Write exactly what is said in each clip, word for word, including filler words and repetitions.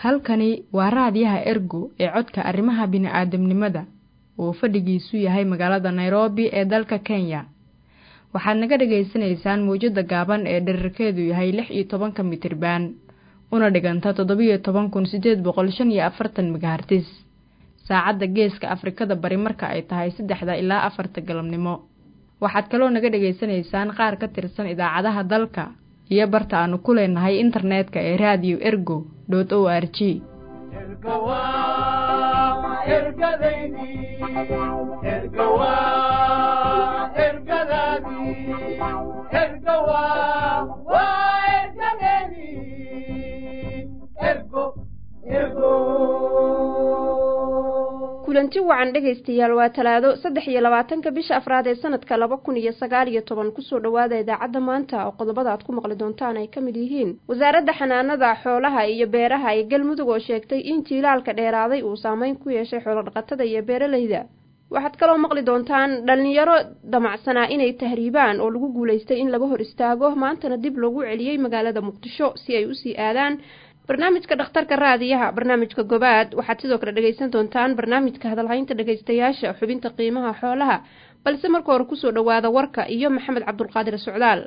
Halkani waa raadiyaha Ergo ee codka arrimaha bini'aadamnimada oo fadhigiisu yahay magaalada Nairobi ee dalka Kenya. Waxaad naga dhageysanaysaan muujada gaaban ee dhererkeedu yahay lix iyo toban mitir baan una dhiganta toddoba iyo toban kun siddeed boqol shan iyo afartan megahertz. Saacadda Geeska Afrikada Bari marka ay tahay saddexda ilaa afarta galabnimo. Waxaad kaloo naga dhageysanaysaan qaar ka tirsan idaacadaha dalka iyo barta aanu ku leenahay internetka ee radio ergo dot org. Ergawa ergadaydi ergawa ergadadi ergawa wa ergadaydi ergo ergo kulanti wacan dhageystayaal waa talaado saddex iyo labaatanka bisha afraad ee sanadka laba kun iyo sagaal iyo toban ku soo dhawaada idaacadda maanta oo qodobada aad ku maqli doontaan ay kamid yihiin wasaaradda xanaanada xoolaha iyo beeraha ee Galmudug oo sheegtay in jiilaalka dheeraaday uu saameyn ku yeeshay xoolo dhaqatada iyo beeralayda. waxaad kaloo maqli doontaan dhalinyaro damacsanaa inay tahriibaan oo lagu guuleystay in laga hor istaago maantana dib loogu celiyay magaalada Muqdisho si ay u sii aadaan barnaamijka dhakhtarka raadiyaha barnaamijka gobaad. waxaad sidoo kale dhageysan doontaan barnaamijka hadalhaynta dhageystayaasha xubinta qiimaha xoolaha balse marka hore ku soo dhawaada warka iyo Maxamed Cabdulqaadir Socdaal.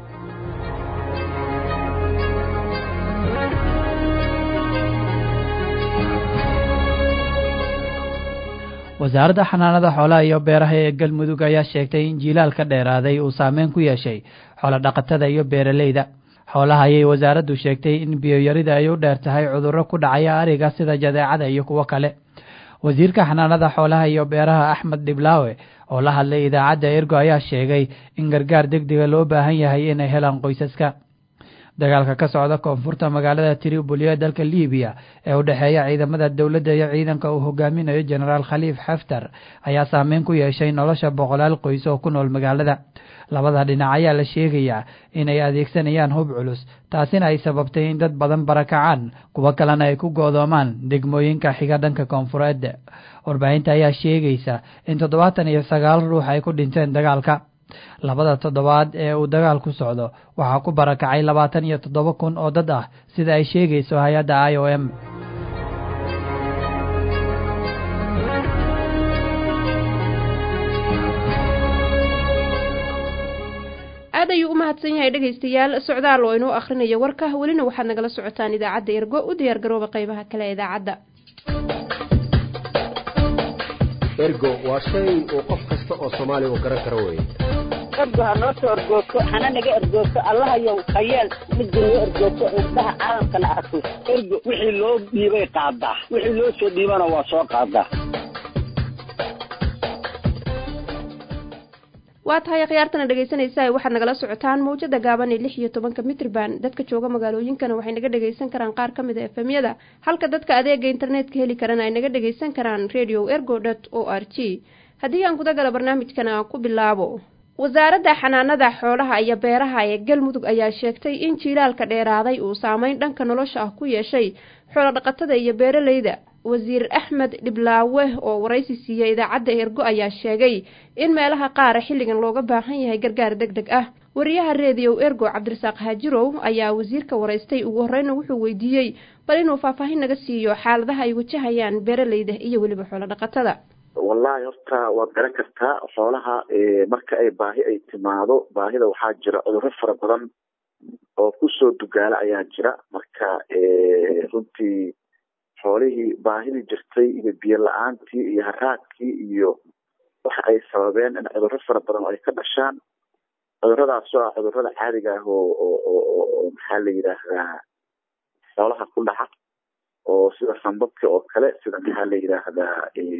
wasaaradda xanaanada xoolaha iyo beeraha ee Galmudug ayaa sheegtay in jiilaalka dheeraaday uu saameyn ku yeeshay xoolo dhaqatada iyo beeralayda. xoolaha ayay wasaaraddu sheegtay in biyo yarida ay u dheer tahay cudurro ku dhacaya ariga sida jadeecada iyo kuwo kale. wasiirka xanaanada xoolaha iyo beeraha Axmed Dhiblaawe oo la hadlay idaacadda Ergo ayaa sheegay in gargaar degdeg loo baahan yahay inay helaan qoysaska. dagaalka ka socda koonfurta magaalada Tripoli ee dalka Liibiya ee u dhaxeeya ciidamada dawladda iyo ciidanka uu hogaaminayo Generaal Khalifa Haftar ayaa saameyn ku yeeshay nolosha boqolaal qoys oo ku nool magaalada. labada dhinac ayaa la sheegayaa inay adeegsanayaan hub culus, taasina ay sababtay in dad badan barakacaan, kuwa kalena ay ku go'doomaan degmooyinka xiga dhanka koonfureed. warbaahinta ayaa sheegaysa in toddobaatan iyo sagaal ruux ay ku dhinteen dagaalka. labada toddobaad ee uu dagaalku socdo waxaa ku barakacay labaatan iyo toddoba kun oo dad ah sida ay sheegayso hay'adda I O M. aad ayuu u mahadsan yahay dhageystayaal Socdaal oo inoo akhrinayo warka. welina waxaad nagala socotaan idaacadda Ergo. u diyaar garooba qaybaha kale ee idaacadda. Ergo waa shay oo qof kasta oo Soomaali u garan karo weey. Ergo ha noo soo ergooto hana naga ergooto Allah yow khayal mid loo ergooto indhaha caalamka la arko. Ergo wixii loo dhiibay qaadaa, wixii loo soo dhiibana waa soo qaadaa. waa tahay khiyaartana dhageysanaysaa waxaad nagala socotaan muujada gaaban ee lix iyo toban mitir baan. dadka jooga magaalooyinkana waxay naga dhageysan karaan qaar kamid ah F M-yada, halka dadka adeega internetka heli karaan ay naga dhageysan karaan radio ergo dot org. haddii aan guda gala barnaamijkana ku bilaabo, wasaaradda xanaanada xoolaha iyo beeraha ee Galmudug ayaa sheegtay in jiilaalka dheeraaday uu saameyn dhanka nolosha ah ku yeeshay xoolo dhaqatada iyo beeralayda. wasiir Axmed Dhiblaawe oo waraysi siiyay idaacadda Ergo ayaa sheegay in meelaha qaar xilligan looga baahan yahay gargaar degdeg ah. wariyaha radio Ergo Cabdirasaaq Haajirow ayaa wasiirka waraystay ugu horreyn wuxuu weydiiyey bal inuu faahfaahin naga siiyo xaaladaha ay wajahayaan beeralayda iyo weliba xoolo dhaqatada. wallahi horta waad garan kartaa xoolaha marka ay baahi ay timaado, baahida waxaa jira cudurro fara badan oo ku soo dugaala ayaa jira. marka runtii xoolihii baahidii jirtay iyo biyo la-aantii iyo haraadkii iyo waxa ay sababeen in cudurro fara badan ay ka dhashaan. cudurradaas oo ah cudurrada caadiga ah oo oo maxaa la yidhaahdaa xoolaha ku dhaca, oo sida sanbabka oo kale, sida maxaa la yidhaahdaa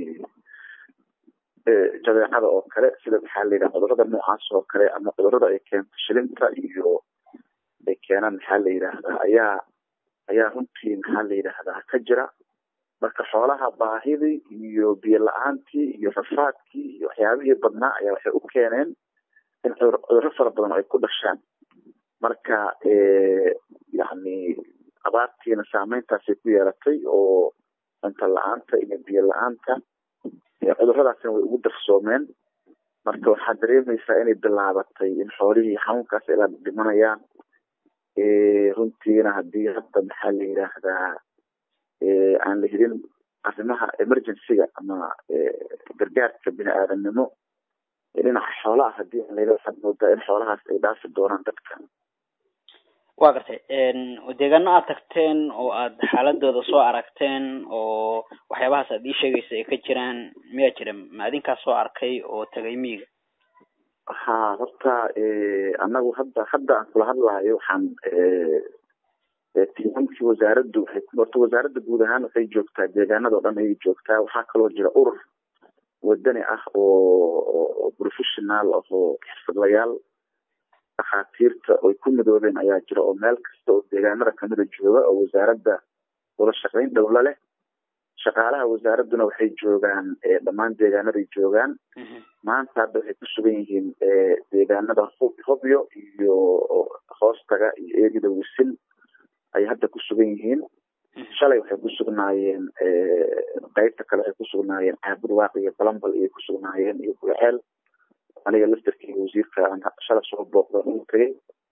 jadeecada oo kale, sida maxaa la yidhahdaa cudurrada noocaas oo kale, ama cudurrada ay keento shilinta iyo ay keenaan maxaa la yidhaahdaa ayaa ayaa runtii maxaa la yidhaahdaa ka jira. marka xoolaha baahidii iyo biyo la-aantii iyo rafaadkii iyo waxyaabihii badnaa ayaa waxay u keeneen in cudurro fara badan ay ku dhashaan. marka yacni abaartiina saameyntaasay ku yeelatay oo cunto la-aanta iyo biyo la-aanta cudurradaasina way ugu darsoomeen. marka waxaad dareemaysaa inay bilaabatay in xoolihii xanuunkaas ay la dhimanayaan. runtiina haddii hadda maxaa la yidhaahdaa aan la helin arrimaha emergency-ga ama gargaarka bini-aadamnimo dhinaca xoolaha haddii aan layla waxaad moodaa in xoolahaas ay dhaafi doonaan dadka. waa gartay deegaano aad tagteen oo aad xaaladooda soo aragteen oo waxyaabahaas aad ii sheegaysa ay ka jiraan miyaa jira ma adinkaa soo arkay oo tagay miyiga? ha horta anagu hadda hadda aan kula hadlahayo waxaan tiimamkii wasaaraddu waxay horta wasaaradda guud ahaan waxay joogtaa deegaanada oo dhan ayay joogtaa. waxaa kaloo jira urur wadani ah oo professional ah oo xirfadlayaal dhakhaatiirta oy ku midoobeen ayaa jira oo meel kasta oo deegaanada kamida jooga oo wasaaradda wada shaqayn dhowla leh. shaqaalaha wasaaradduna waxay joogaan dhammaan deegaanaday joogaan. maanta hadda waxay ku sugan yihiin deegaanada hobyo iyo hoostaga iyo eegida wisil ay hadda ku sugan yihiin. shalay waxay ku sugnaayeen qaybta kale waxay ku sugnaayeen caabud waaqi iyo balambal ayay ku sugnaayeen iyo bulceel. aniga laftarkeyga wasiirka aan shalay soo booqda u tagay.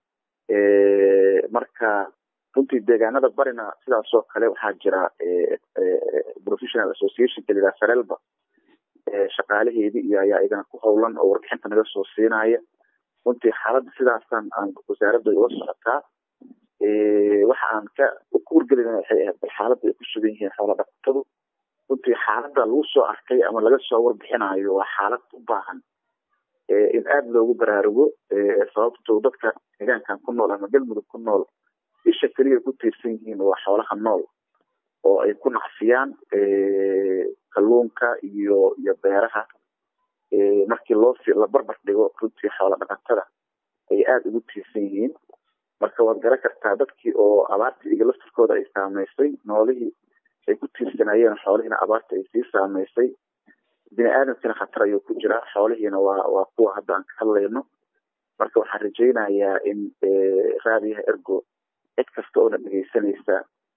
marka runtii deegaanada barina sidaas oo kale waxaa jira professional association kaliya sarelba shaqaalaheedii iyo ayaa idana ku howlan oo warbixinta naga soo siinaya. runtii xaaladda sidaasaan aan wasaaradda uga socotaa. waxa aan ka kuurgelina waxay ahayd bal xaaladda ay ku sugan yihiin xoola dhaqatadu. runtii xaaladda lagu soo arkay ama laga soo warbixinayo waa xaalad u baahan in aada loogu baraarugo sababto dadka deegaankan ku nool ama galmudug ku nool isha keliya ku tiirsan yihiin waa xoolaha nool oo ay ku nacfiyaan kalluunka iyo iyo beeraha. markii loo la barbar dhigo runtii xoola dhaqatada ay aada ugu tiirsan yihiin. marka waad garan kartaa dadkii oo abaartii iyo laftirkooda ay saameysay noolihii ay ku tiirsanayeen xoolihiina abaarta ay sii saameysay. bini-aadamkina khatar ayuu ku jiraa xoolihiina waa waa kuwa hadda aan ka hadlayno. marka waxaan rajaynayaa in raadiyaha ergo cid kasta oona dhegeysanaysa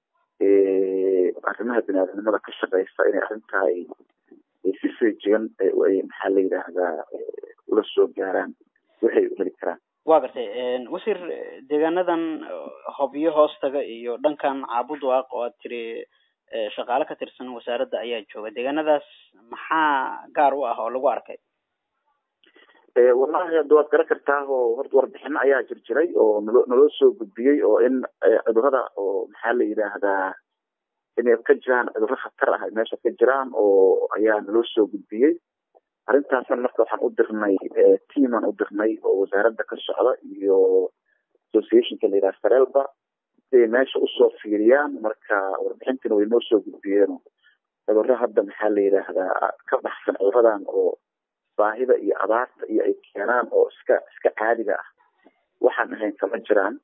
arrimaha bini-aadamnimada ka shaqeysa inay arrintaa ay si feejigan ay maxaa la yidhaahdaa ula soo gaaraan waxay u heli karaan. waa gartay wasiir deegaanadan hobyo hoostaga iyo dhankan caabud waaq oo aad tiri shaqaale ka tirsan wasaaradda ayaa jooga deegaanadaas maxaa gaar u ah oo lagu arkay? wallahi hadda waad garan kartaa oo horta warbixino ayaa jir jiray oo nalo naloo soo gudbiyey oo in cudurrada oo maxaa la yidhaahdaa inay ka jiraan cudurro khatar ah meesha ka jiraan oo ayaa naloo soo gudbiyey. arrintaasan marka waxaan u dirnay teamaan u dirnay oo wasaaradda ka socda iyo associationka la yidhaha sarelba si ay meesha usoo fiiriyaan. marka warbixintina way noo soo gudbiyeen cudurro hadda maxaa la yidhaahdaa ka baxsan cudurradan oo baahida iyo abaarta iyo ay keenaan oo iska iska caadiga ah waxaan ahayn kama jiraan.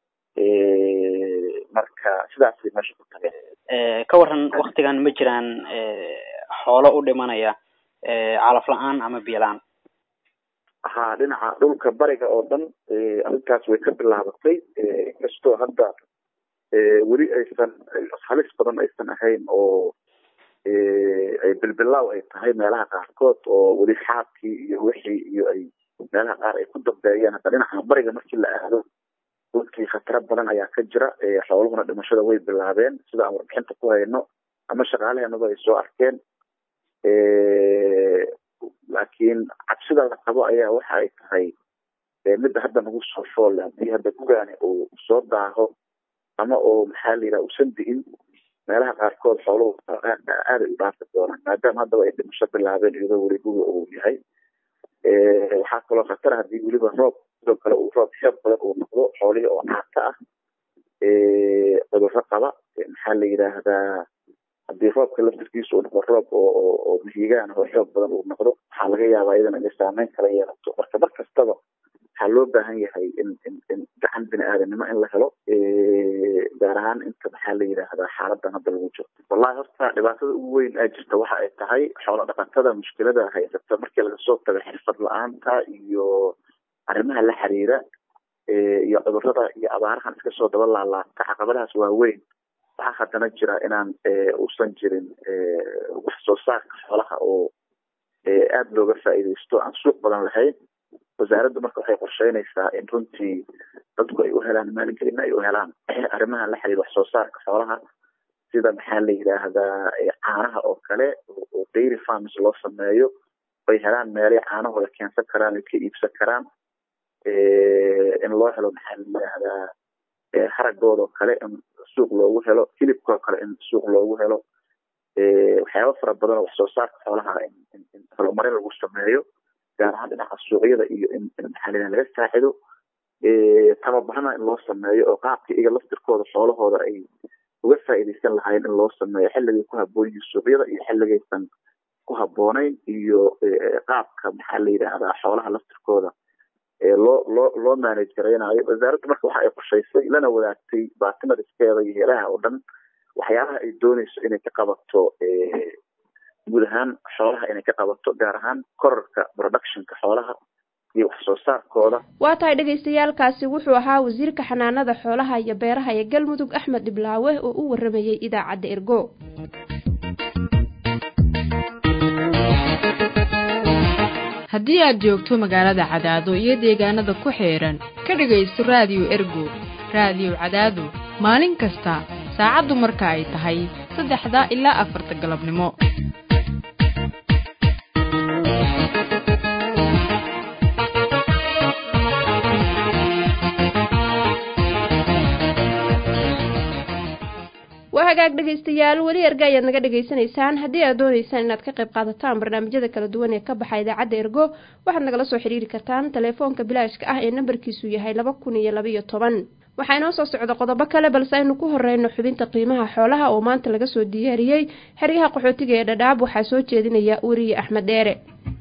marka sidaasay meesha ku tageen. ka waran waktigan ma jiraan xoolo u dhimanaya calaf la-aan ama biyo la-aan? ha dhinaca dhulka bariga oo dhan arrintaas way ka bilaabatay inkastoo hadda weli aysan halis badan aysan ahayn oo ay bilbilaaw ay tahay meelaha qaarkood oo weli xaabkii iyo wixii iyo ay meelaha qaar ay ku dambeeyeen. hadda dhinaca bariga markii la aado dhulkii khataro badan ayaa ka jira. xooluhuna dhimashada way bilaabeen sida aan warbixinta ku hayno ama shaqaalaheenaba ay soo arkeen. laakiin cabsida la qabo ayaa waxa ay tahay midda hadda nagu soo fool haddii hadda gugaani uu soo daaho ama oo maxaa la yidhaha usan di'in meelaha qaarkood xooluhu aaday u dhaafi doonaan maadaama haddaba ay dhimasho bilaabeen iyadoo weli guga uu yahay. waxaa kaloo khatar haddii weliba roob sidoo kale uu roob xeeb badan uu noqdo xoolihii oo naata ah cudurro qaba maxaa la yidhaahdaa haddii roobka laftirkiisa uu noqdo roob oo oo mihigaan oo xoog badan uu noqdo waxaa laga yaabaa iyadana inay saameyn kala yeelato. marka mar kastaba waxaa loo baahan yahay in in in gacan bini-aadanimo in la helo gaar ahaan inta maxaa la yidhaahdaa xaaladan hadda lagu jiro. wallahi horta dhibaatada ugu weyn aa jirta waxa ay tahay xoolo dhaqatada mushkilada haysata markii laga soo tago xirfad la-aanta iyo arrimaha la xiriira iyo cudurrada iyo abaarahan iska soo daba laalaabta caqabadahaas waaweyn. waxaa haddana jira inaan uusan jirin wax soo saarka xoolaha oo aada looga faa'iidaysto aan suuq badan lahayn. wasaaraddu marka waxay qorsheynaysaa in runtii dadku ay u helaan maalgelin ay u helaan arrimaha la xiriira wax soo saarka xoolaha sida maxaa la yidhaahdaa caanaha oo kale oo dairy farms loo sameeyo ay helaan meelay caanahooda keensan karaan ay ka iibsan karaan in loo helo maxaa la yidhaahdaa haragooda oo kale in suuq loogu helo hilibka oo kale in suuq loogu helo waxyaaba fara badan oo wax soo saarka xoolaha in horumarin lagu sameeyo gaar ahaan dhinaca suuqyada iyo in maxaa la yidhahdaa laga saaxido tababarana in loo sameeyo oo qaabka iyaga laftirkooda xoolahooda ay uga faa'iidaysan lahaayeen in loo sameeyo xilligay ku habboon yihiin suuqyada iyo xilligaysan ku habboonayn iyo qaabka maxaa la yidhaahdaa xoolaha laftirkooda loo loo loo manage garaynayo wasaaradda marka waxa ay qorshaysay lana wadaagtay baartimariskeeda iyo heelaha oo dhan waxyaabaha ay doonayso inay ka qabato guud ahaan xoolaha inay ka qabato gaar ahaan kororka productionka xoolaha iyo wax soo saarkooda. waa tahay dhagaystayaalkaasi wuxuu ahaa wasiirka xanaanada xoolaha iyo beeraha ee galmudug axmed dhiblaawe oo u waramayay idaacadda ergo. haddii aad joogto magaalada Cadaado iyo deegaanada ku xeeran ka dhagaysto raadiyo ergo raadiyo Cadaado maalin kasta saacadu marka ay tahay saddexda ilaa afarta galabnimo. hagaag dhageystayaal wali erga ayaad naga dhageysanaysaan haddii aad doonaysaan inaad ka qayb qaadataan barnaamijyada kala duwan ee ka baxa idaacadda ergo waxaad nagala soo xiriiri kartaan telefoonka bilaashka ah ee nambarkiisu yahay laba kun iyo laba iyo toban. waxaa inoo soo socda qodobo kale balse aynu ku horeyno xubinta qiimaha xoolaha oo maanta laga soo diyaariyey xeryaha qaxootiga ee Dhadhaab waxaa soo jeedinaya wariye Axmed Dheere.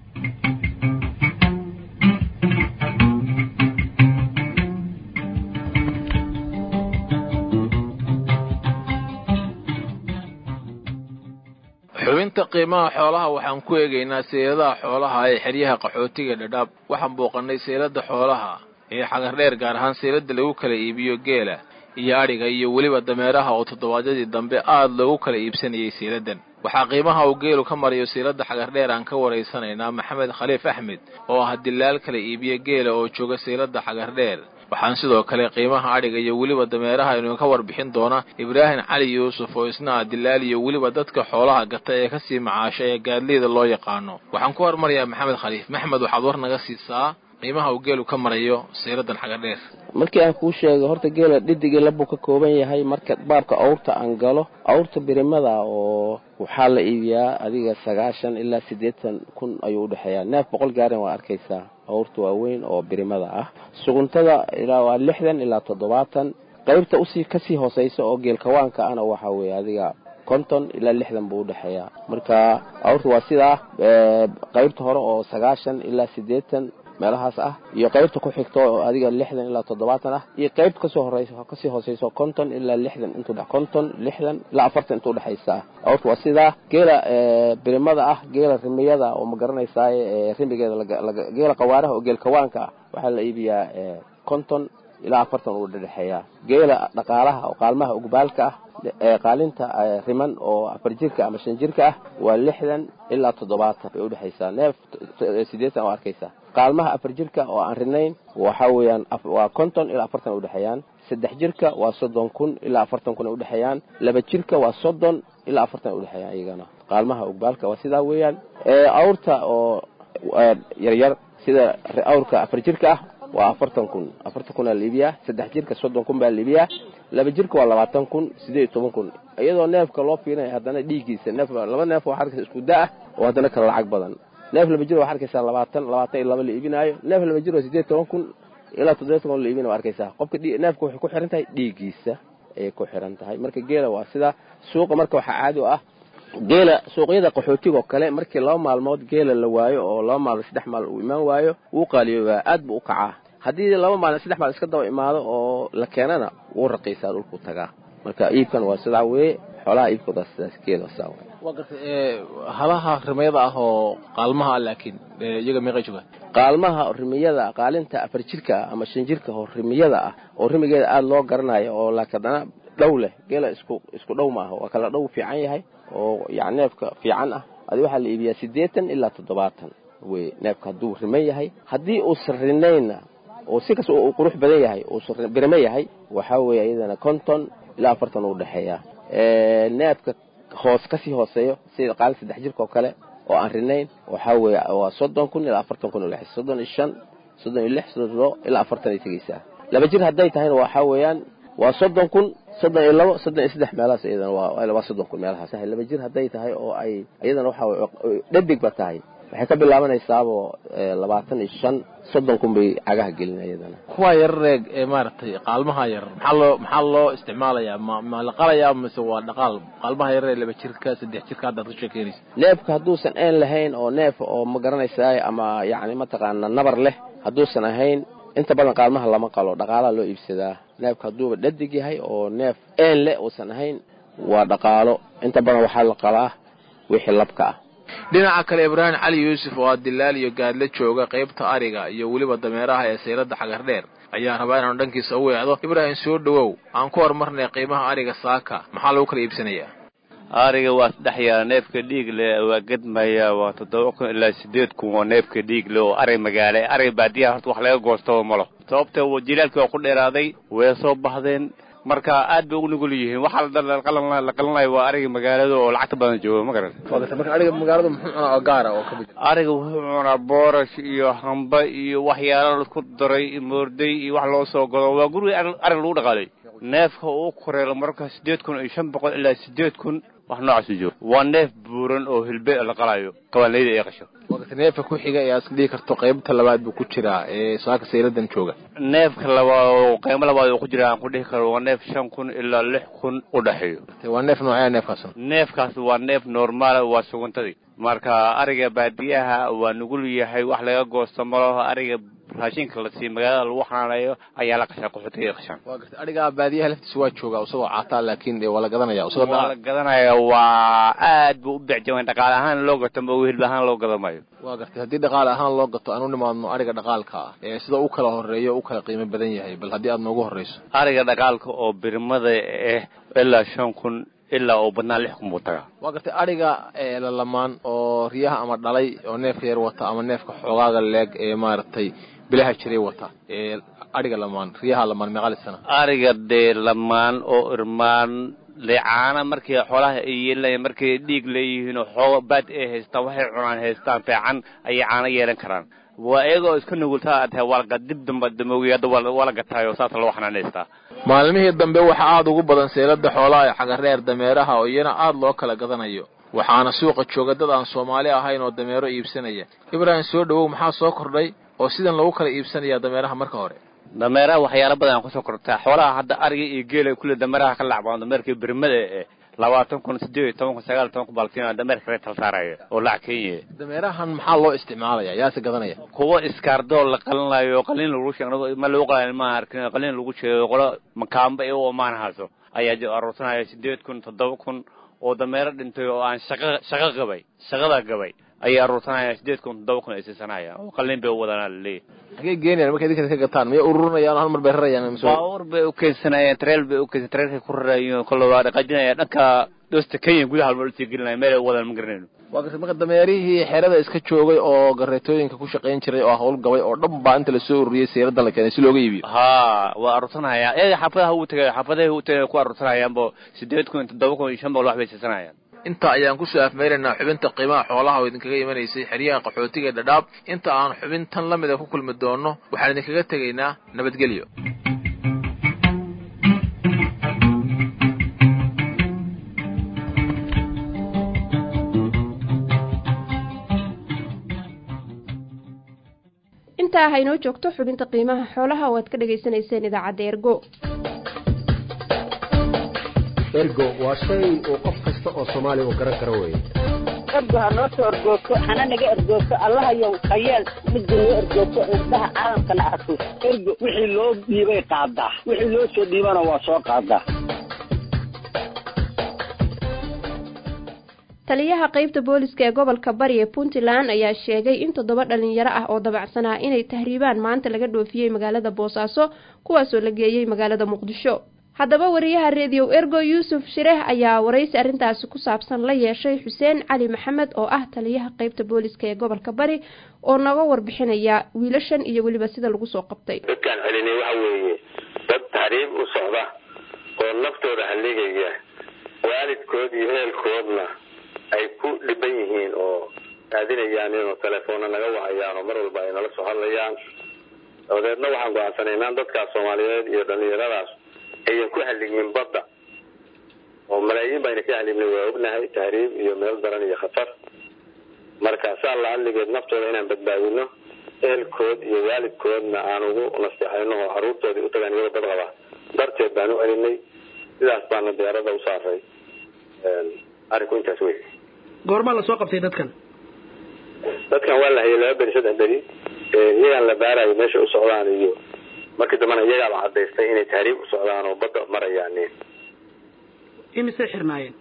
xubinta qiimaha xoolaha waxaan ku eegaynaa seeladaha xoolaha ee xeryaha qaxootiga Dhadhaab. waxaan booqanay seelada xoolaha ee Xagardheer gaar ahaan seelada lagu kala iibiyo geela iyo ariga iyo waliba dameeraha oo toddobaadyadii dambe aad lagu kala iibsanayay seeladan. waxaa qiimaha uu geelu ka mariyo seelada Xagardheer aan ka wareysanaynaa Maxamed Khaliif Axmed oo ah dilaal kala iibiyo geela oo jooga seelada Xagardheer. waxaan sidoo kale qiimaha ariga iyo waliba dameeraha inuu ka warbixin doona Ibrahim Cali Yuusuf oo isna dilaal iyo waliba dadka xoolaha gata ee ka sii macaashay ee gaadleyda loo yaqaano. waxaan ku hormariyaa Maxamed Khaliif. Maxamed waxaad war naga siisaa qiimaha uu geelu ka marayo seeladan Xagardheer. markii aan ku sheego horta geela dhidiga labu ka kooban yahay marka baabka awrta aan galo awrta birimada oo waxaa la iibiyaa adiga sagaashan ilaa siddeetan kun ayuu u dhaxeeyaa. neef boqol gaaran waa arkaysaa awrta waaweyn oo birimada ah. suguntada ilaa waa lixdan ilaa toddobaatan. qaybta usii kasii hooseysa oo geel kawaanka ana waxa weeye adiga konton ilaa lixdan buu u dhaxeeyaa. marka awrta waa sidaa qaybta hore oo sagaashan ilaa siddeetan meelahaas ah iyo qaybta ku xigto oo adiga lixdan ilaa toddobaatan ah iyo qaybta kasoo horeyso kasii hooseyso konton ilaa lixdan intuu dhax konton lixdan ilaa afartan intuu dhaxaysa. awrta waa sidaa. geela birimada ah geela rimiyada oo ma garanaysaa rimigeeda geela qawaaraha oo geel kawaanka ah waxaa la iibiyaa konton ilaa afartan uu dhaxeeyaa. geela dhaqaalaha oo qaalmaha ugbaalka ah ee qaalinta riman oo afar jirka ama shan jirka ah waa lixdan ilaa toddobaatan bay u dhaxaysaa. neef siddeetan oo arkaysaa. qaalmaha afar jirka oo aan rinayn waxa weeyaan waa konton ilaa afartan u dhaxeeyaan. saddex jirka waa soddon kun ilaa afartan kun u dhaxeeyaan. laba jirka waa soddon ilaa afartan u dhaxeeyaan iyagana. qaalmaha ugbaalka waa sidaa weeyaan. ee awrta oo yar yar sida awrka afar jirka ah waa afartan kun afartan kun liibiya. saddex jirka soddon kun baa liibiya. laba jirka waa labaatan kun siddeed iyo toban kun iyadoo neefka loo fiirinayo haddana dhiigiisa neef laba neef oo arkaysa isku daa oo haddana kala lacag badan. neef laba jir waxaa arkaysaa labaatan labaatan iyo laba la iibinaayo. neef laba jir oo siddeed toban kun ilaa toddoba kun la iibinayo arkaysaa. qofka neefka waxay ku xiran tahay dhiigiisa ayay ku xiran tahay. marka geela waa sida suuqa marka waxaa caadi u ah geela suuqyada qaxootiga oo kale markii laba maalmood geela la waayo oo laba maalmo saddex maal uu imaan waayo wuu qaaliyoobaa aad buu u kacaa. haddii laba maalin saddex maal iska daba imaado oo la keenana wuu raqiisaa dhulku tagaa. marka iibkan waa sidaa weeye xoolaha iibkooda sidaas geela saa weeye. waa gartay ee halaha rimiyada ah oo qaalmaha laakiin iyaga meeqa jooga qaalmaha rimiyada qaalinta afar jirka ama shan jirka oo rimiyada ah oo rimigeeda aad loo garanayo oo laakadana dhow leh geela isku isku dhow maaha waa kala dhow fiican yahay oo yacni neefka fiican ah adi waxaa la iibiyaa siddeetan ilaa toddobaatan wey neefka hadduu riman yahay. haddii uu sarrinayna oo si kasta uu qurux badan yahay uu birime yahay waxaa weeye iyadana konton ilaa afartan u dhaxeeyaa. neefka hoos kasii hooseeyo sida qaal saddex jirka oo kale oo aan rinayn waxa weeye waa soddon kun ilaa afartan kun oo lix soddon iyo shan soddon iyo lix soddon ilaa afartan ay tagaysaa laba jir hadday tahayna waxa weeyaan waa soddon kun soddon iyo labo soddon iyo saddex meelahaas iyadana waa laba soddon kun meelahaas laba jir hadday tahay oo ay iyadana waxa weeye dhadig ba tahay waxay ka bilaabanaysaabo labaatan iyo shan soddon kun bay cagaha gelinayadana kuwa yar reeg ee maartay qaalmaha yar maxaa loo maxaa loo isticmaalayaa ma la qalayaa mise waa dhaqaal qaalmaha yar ee laba jirka saddex jirka hadda ka sheekeynaysa neefka hadduusan een lahayn oo neef oo ma garanaysaa ama yacni mataqaana nabar leh hadduusan ahayn inta badan qaalmaha lama qalo dhaqaalaha loo iibsadaa neefka hadduuba dhadig yahay oo neef een leh uusan ahayn waa dhaqaalo inta badan waxaa la qalaa wixii labka ah dhinaca kale Ibrahim Cali Yuusuf oo dilaal iyo gaadle jooga qaybta ariga iyo waliba dameeraha ee seyrada xagar dheer ayaa rabaa inaan dhankiisa u weecdo Ibrahim soo dhawow aan ku hormarnay qiimaha ariga saaka maxaa lagu kala iibsanayaa ariga waa saddex yaa neefka dhiig leh waa gadmaya waa toddoba kun ilaa sideed kun oo neefka dhiig leh oo ari magaale ari baadiyaha horta wax laga goosto malo sababta uu jilaalka ku dheeraaday way soo baxdeen marka aad bay ugu nugul yihiin waxa la qalan la qalanay waa ariga magaalada oo lacag badan joogo ma garan waqti marka ariga magaalada muxuu cunaa oo gaar ah oo ka mid ariga wuxuu cunaa boorash iyo hamba iyo waxyaalo la isku daray moorday iyo wax loo soo gado waa guri ari lagu dhaqaalay neefka uu koreelo marka sideed kun iyo shan boqol ilaa sideed kun wax noocaas joogo waa neef buuran oo hilbe la qalayo qabanayda ee qasho waqti neefka ku xiga ee asli karto qaybta labaad buu ku jiraa ee saaka sayradan jooga neefka labaad qayb labaad uu ku jiraa aan ku dhigi karo waa neef shan kun ilaa lix kun u dhaxeeyo waa neef noocee neefkaas neefkaas waa neef normal waa sugantadii marka ariga baadiyaha waa nugul yahay wax laga goosto malaha ariga raashinka la sii magaalada lagu xanaanayo ayaa la qashay qaxootiga qashan waa gartay ariga baadiyaha laftiisa waa jooga usoo caata laakiin waa la gadanaya usoo waa la gadanaya waa aad buu u bixjawaan dhaqaale ahaan loo gato ma wehel ahaan loo gadamayo waa gartay hadii dhaqaale ahaan loo gato aanu nimaadno ariga dhaqaalka ah ee sida uu kala horeeyo uu kala qiimo badan yahay bal hadii aad noogu horeyso ariga dhaqaalka oo birmada eh ilaa shan kun ilaa oo badnaa lix kun buu tagaa waa gartay ariga ee la lamaan oo riyaha ama dhalay oo neefka yar wata ama neefka xoogaaga leeg ee maartay bilaha jiray wata ee ariga lamaan riyaha lamaan meeqal sana ariga de lamaan oo irmaan leecaana markii xoolaha ay yeelayeen markii dhiig leeyihiin oo xoolo baad ay haystaan waxay cunaan haystaan fiican ay caana yeelan karaan waa iyagoo iska nugultaa tahay walga dib damba damowiyada wala gataayo saas loo xanaanaysta maalmihii dambe waxa aad ugu badan seelada xoolaha ee xagar dheer dameeraha oo iyana aad loo kala gadanayo waxaana suuqa jooga dad aan Soomaali ahayn oo dameero iibsanaya Ibrahim soo dhawow maxaa soo kordhay oo sidan lagu kala iibsanaya dameeraha marka hore dameeraha waxyaalo badan ku soo kordhay xoolaha hadda ariga iyo geela kulli dameeraha ka lacbaan dameerkii birmada ee labaatan kun sideed iyo toban kun sagaal iyo toban kun balkiina dameerka reer talsaaraya oo lacag Kenya dameerahan maxaa loo isticmaalaya yaa si gadanaya kuwa iskaardo la qalinayo qalin lagu sheegno ma loo qalin ma arkin qalin lagu sheego qolo makaamba ee oo maanahaso ayaa aroorsanaya sideed kun toddoba kun oo dameero dhintay oo aan shaqo shaqo qabay shaqada qabay ayaa aroorsanaya sideed kun toddoba kun ay sanaya oo qalin bay wadana leey hagee geenayaan markay dadka ka gataan ma ururinayaan hal mar bay rarayaan ma baawar bay u keensanayaan trail bay u keensan trailka ku rarayaan kolowaa dhaqajinaya dhanka doosta Kenya gudaha loo tiigelinay meel wadan ma garanayno waa gartay marka dameerihii xerada iska joogay oo gareetooyinka ku shaqeyn jiray oo hawl gabay oo dhan baa inta la soo ururiyay seerada la keenay si looga iibiyo ha waa aroorsanaya ee xafadaha uu tagay xafadaha uu tagay ku aroorsanayaan bo sideed kun toddoba kun iyo shan boqol wax bay sanayaan inta ayaan ku soo afmeeynaa xubinta qiimaha xoolaha oo idinkaga imanaysay xiriyaha qaxootiga dhadhaab inta aan xubintan la mid ah ku kulmi doono waxaan idinkaga tegaynaa nabadgelyo inta haynoo joogto xubinta qiimaha xoolaha oo aad ka dhageysanayseen idaacadda Ergo ergo waa shay uu qof kasta oo Soomaali u garan karo weeye ergo ha noo soo ergooto hana naga ergooto allaha yow khayeel mid noo ergooto indhaha caalamka la arko ergo wixii loo dhiibay qaadaa wixii loo soo dhiibana waa soo qaadaa taliyaha qaybta booliska ee gobolka Bari ee Puntland ayaa sheegay in toddoba dhalinyaro ah oo dabacsanaa inay tahriibaan maanta laga dhoofiyay magaalada Boosaaso kuwaas oo la geeyay magaalada Muqdisho haddaba wariyaha radio Ergo Yusuf Shireh ayaa waraysi arrintaasi ku saabsan la yeeshay Xuseen Cali Maxamed oo ah taliyaha qaybta booliska ee gobolka Bari oo naga warbixinaya wiilashan iyo waliba sida lagu soo qabtay dadkan celinay waxa weeye dad tahriib u socda oo naftooda haligaya waalidkood iyo ehelkoodna ay ku dhiban yihiin oo raadinayaan inuu telefoonna naga wacayaan oo mar walba ay nala soo hadlayaan. dabadeedna waxaan go-aansanay inaan dadkaas Soomaaliyeed iyo dhalinyaradaas ayan ku haligmin badda oo malaayiin bayna ka haligmay waa ognahay tahriib iyo meel daran iyo khatar. marka saa la hadligeed naftooda inaan badbaadino ehelkood iyo waalidkoodna aan ugu nasteexayno oo caruurtoodii u tagaan iyagoo dad qaba darteed baan u celinay. sidaas baana diyaarada u saaray arinku intaas wey. goorma la soo qabtay dadkan? dadkan waa la hayay laba beri saddex beri iyagaan la baarayo meesha u socdaan iyo markii dambena iyagaa la cadaystay inay tahriib u socdaan oo badda marayaan. imise xirnaayeen?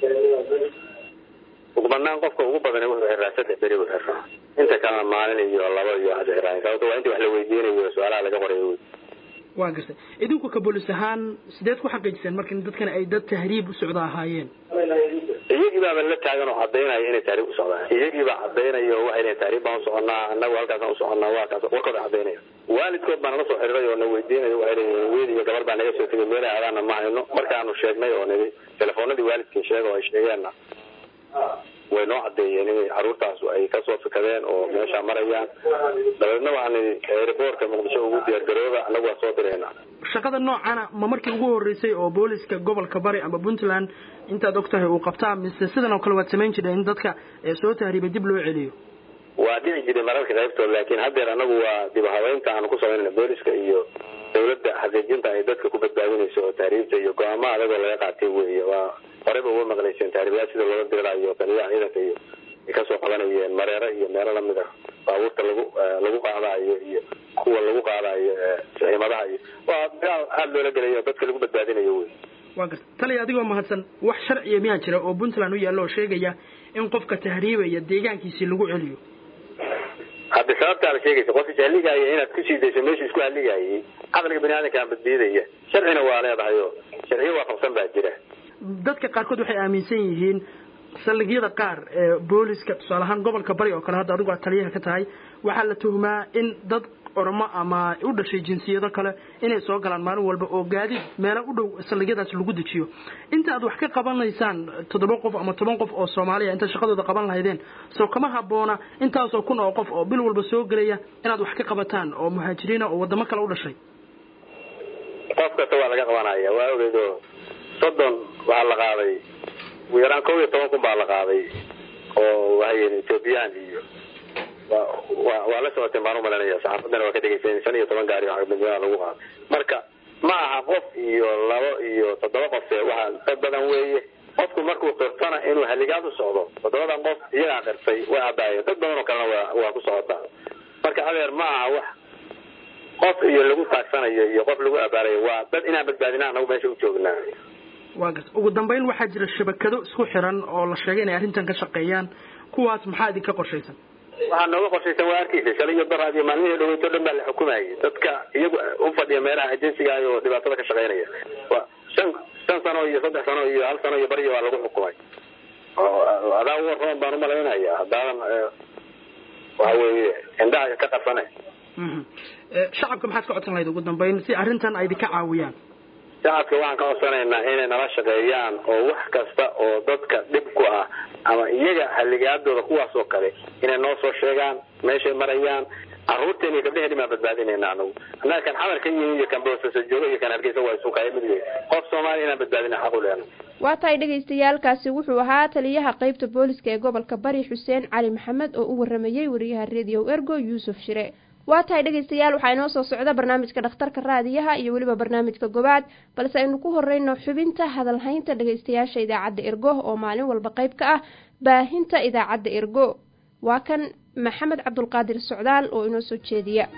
ugu badnaan qofka ugu badan wuxuu xiraa saddex beri u xiraa, inta kalena maalin iyo laba iyo hadda xiraayen. sababto waa intii wax la weydiinayo su-aalaha laga qorayo. waa gartay. idinku ka boolis ahaan sideed ku xaqiijiseen markii dadkan ay dad tahriib u socda ahaayeen? iyagii baaba la taagan oo cadaynayo inay tahriib u socdaan. iyagii baa cadaynayo waxay leeyihin tahriib baan u soconaa, annagu halkaasaan u soconaa, waa kaas warkooda cadaynaya. waalidkood baa nala soo xiriiray oo na weydiinayo waxay leeyihin wiil iyo gabar baa naga soo tegay meelaha aadaana ma hayno. markaanu sheegnay oo nidi telefoonadii waalidkii sheega oo ay sheegeenna way noo cadeeyeen inay caruurtaas ay kasoo fikadeen oo meesha marayaan. dabeedna waxaan airportka muqdisho ugu diyaargarooba annagu waa soo direynaa. shaqada noocana ma markii ugu horeysay oo booliska gobolka bari ama Puntland intaad ogtahay uu qabtaa mise sidan oo kale waad samayn jireen in dadka soo tahriibay dib loo celiyo? waa dhici jiray mararka qaybtood, laakiin haddeer anagu waa dib u habeynta aan ku samaynayna booliska iyo dawladda xaqiijinta ay dadka ku badbaadinayso oo tahriibta iyo go'aamo adagoo laga qaatay weeye. waa horeba uga maqlayseen tahriibayaal sida loola diraayo taliyaha ciidanka iyo ay kasoo qabanayeen mareero iyo meelo lamid ah baabuurta lagu lagu qaadayo iyo kuwa lagu qaadayo ciidamadaha iyo waa dagaal aad loola gelayo dadka lagu badbaadinayo wey. waa gartay. taliya adigoo mahadsan, wax sharciya miyaa jira oo Puntland u yaallo oo sheegaya in qofka tahriibaya deegaankiisii lagu celiyo? hadda sababtaa la sheegaysa qofka jahligaya inaad ku sii dayso meesha isku hadligayay caqliga bani aadamkaan badbaadaya. sharcina waa leedahay oo sharciyo waafaqsan baa jira. dadka qaarkood waxay aaminsan yihiin saldhigyada qaar ee booliska tusaale ahaan gobolka bari oo kale hadda adigu aad taliyaha ka tahay waxaa la tuhmaa in dad ormo ama u dhashay jinsiyado kale inay soo galaan maalin walba oo gaadiid meelo u dhow saldhigyadaas lagu dejiyo. inta aad wax ka qabanaysaan toddoba qof ama toban qof oo Soomaaliya inta shaqadooda qaban lahaydeen soo kama haboona intaasoo kun oo qof oo bil walba soo galaya inaad wax ka qabataan oo muhaajiriin oo wadamo kale u dhashay? qof kasta waa laga qabanaya. waa ogeedo soddon waxaa la qaaday ugu yaraan kow iyo toban kun baa la qaaday oo waxay Ethiopian iyo waa waa la socotay baan u malanaya saxaafadana waa ka dhegaysay shan iyo toban gaari oo midnimo lagu qaaday. marka ma aha qof iyo labo iyo toddoba qof waxa dad badan weeye. qofku markuu qirtana inuu haligaad u socdo toddobadan qof iyaga qirtay waa abaayay dad badan oo kalena waa waa ku socotaa. marka adeer ma aha wax qof iyo lagu taagsanayo iyo qof lagu abaarayo, waa dad inaan badbaadinaa anagu meesha u joognaa. waa gartay. ugu dambeyn waxaa jira shabakado isku xiran oo la sheegay inay arrintan ka shaqeeyaan, kuwaas maxaa idinka qorshaysan? waxaa nooga qorshaysan waa arkaysa shalay iyo daraad iyo maalmihii dhaweyto dhan baa la xukumayay dadka iyagu u fadhiya meelaha ajensiga oo dhibaatada ka shaqeynaya. waa shan shan sano iyo saddex sano iyo hal sano iyo bariyo waa lagu xukumay. adaa warroon baan u malaynaya haddaadan waxa weeye indhaha ka qarsanay. shacabka maxaad ka codsan lahayd ugu dambeyn si arrintan ay idinka caawiyaan? shacabka waxaan ka codsanaynaa inay nala shaqeeyaan oo wax kasta oo dadka dhib ku ah ama iyaga haligaadooda kuwaas oo kale inay noo soo sheegaan meeshay marayaan. caruurteen iyo gabdhaheen baan badbaadinayna anagu. annaga kan xamar ka yimi iyo kan boosasa jooga iyo kan hargeysa waa isu kaya mid wey. qof Soomaali inaan badbaadina xaq u leenahay. waa tahay dhagaystayaalkaasi wuxuu ahaa taliyaha qaybta booliska ee gobolka bari Xuseen Cali Maxamed oo u waramayay wariyaha Radio Ergo Yuusuf Shire. waa tahay dhagaystayaal waxaa inoo soo socda barnaamijka dhakhtarka raadiyaha iyo weliba barnaamijka gobaad, balse aynu ku horeyno xubinta hadalhaynta dhagaystayaasha idaacadda Ergo oo maalin walba qayb ka ah baahinta idaacadda Ergo. waa kan Maxamed Cabdulqaadir Socdaal oo inoo soo jeediya.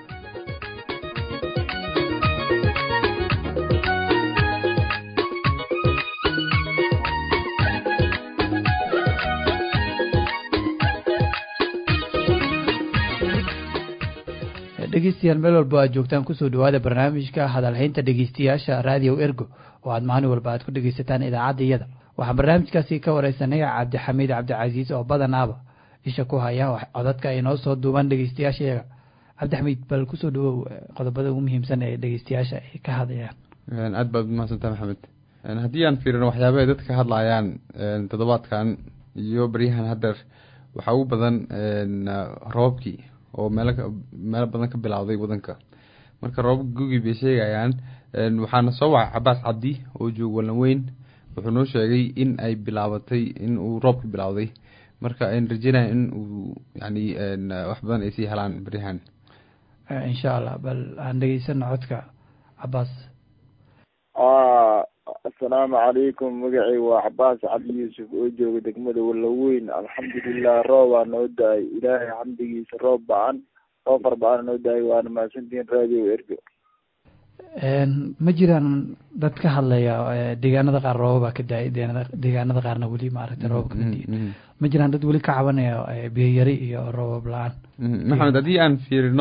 dhegeystayaal meel walba aad joogtaan kusoo dhawaada barnaamijka hadalhaynta dhegeystayaasha Radio Ergo oo aad maalin walba aad ku dhegeysataan idaacadda iyada. waxaan barnaamijkaasi ka wareysanay Cabdixamiid Cabdicasiis oo badanaaba isha ku haya codadka ay noo soo duuban dhegeystayaasha. Cabdixamiid bal kusoo dhawow qodobada ugu muhiimsan ee dhegeystayaasha ay ka hadlayaan. aad baad mahadsantahay Maxamed. haddii aan fiirino waxyaabaha dadka hadlayaan toddobaadkan iyo baryahan haddeer waxaa ugu badan roobabkii oo meel meelo badan ka bilowday wadanka marka roobabka gugi bay sheegayaan waxaana soo wacay cabaas cabdi oo jooga walan weyn wuxuu noo sheegay in ay bilaabatay in uu roobka bilowday marka aan rajeynaya in uu yani wax badan ay sii helaan baryahan insha allah bal aan dhegeysano codka cabaas. asalaamu calaykum, magacay waa cabaas cabdi yuusuf oo jooga degmada walaweyn. alxamdulilah roobaa noo da-ay, ilaahay xamdigiisa roob ba-an roob far ba-an noo da-ay. waana mahadsantihiin radio ergo. ma jiraan dad ka hadlaya deegaanada qaar roobabaa ka da-ay, deegaanada qaarna weli maaragtay roobab kama diin. ma jiraan dad weli ka cabanaya biyo yari iyo roobab la-aan. maxamed, haddii aan fiirino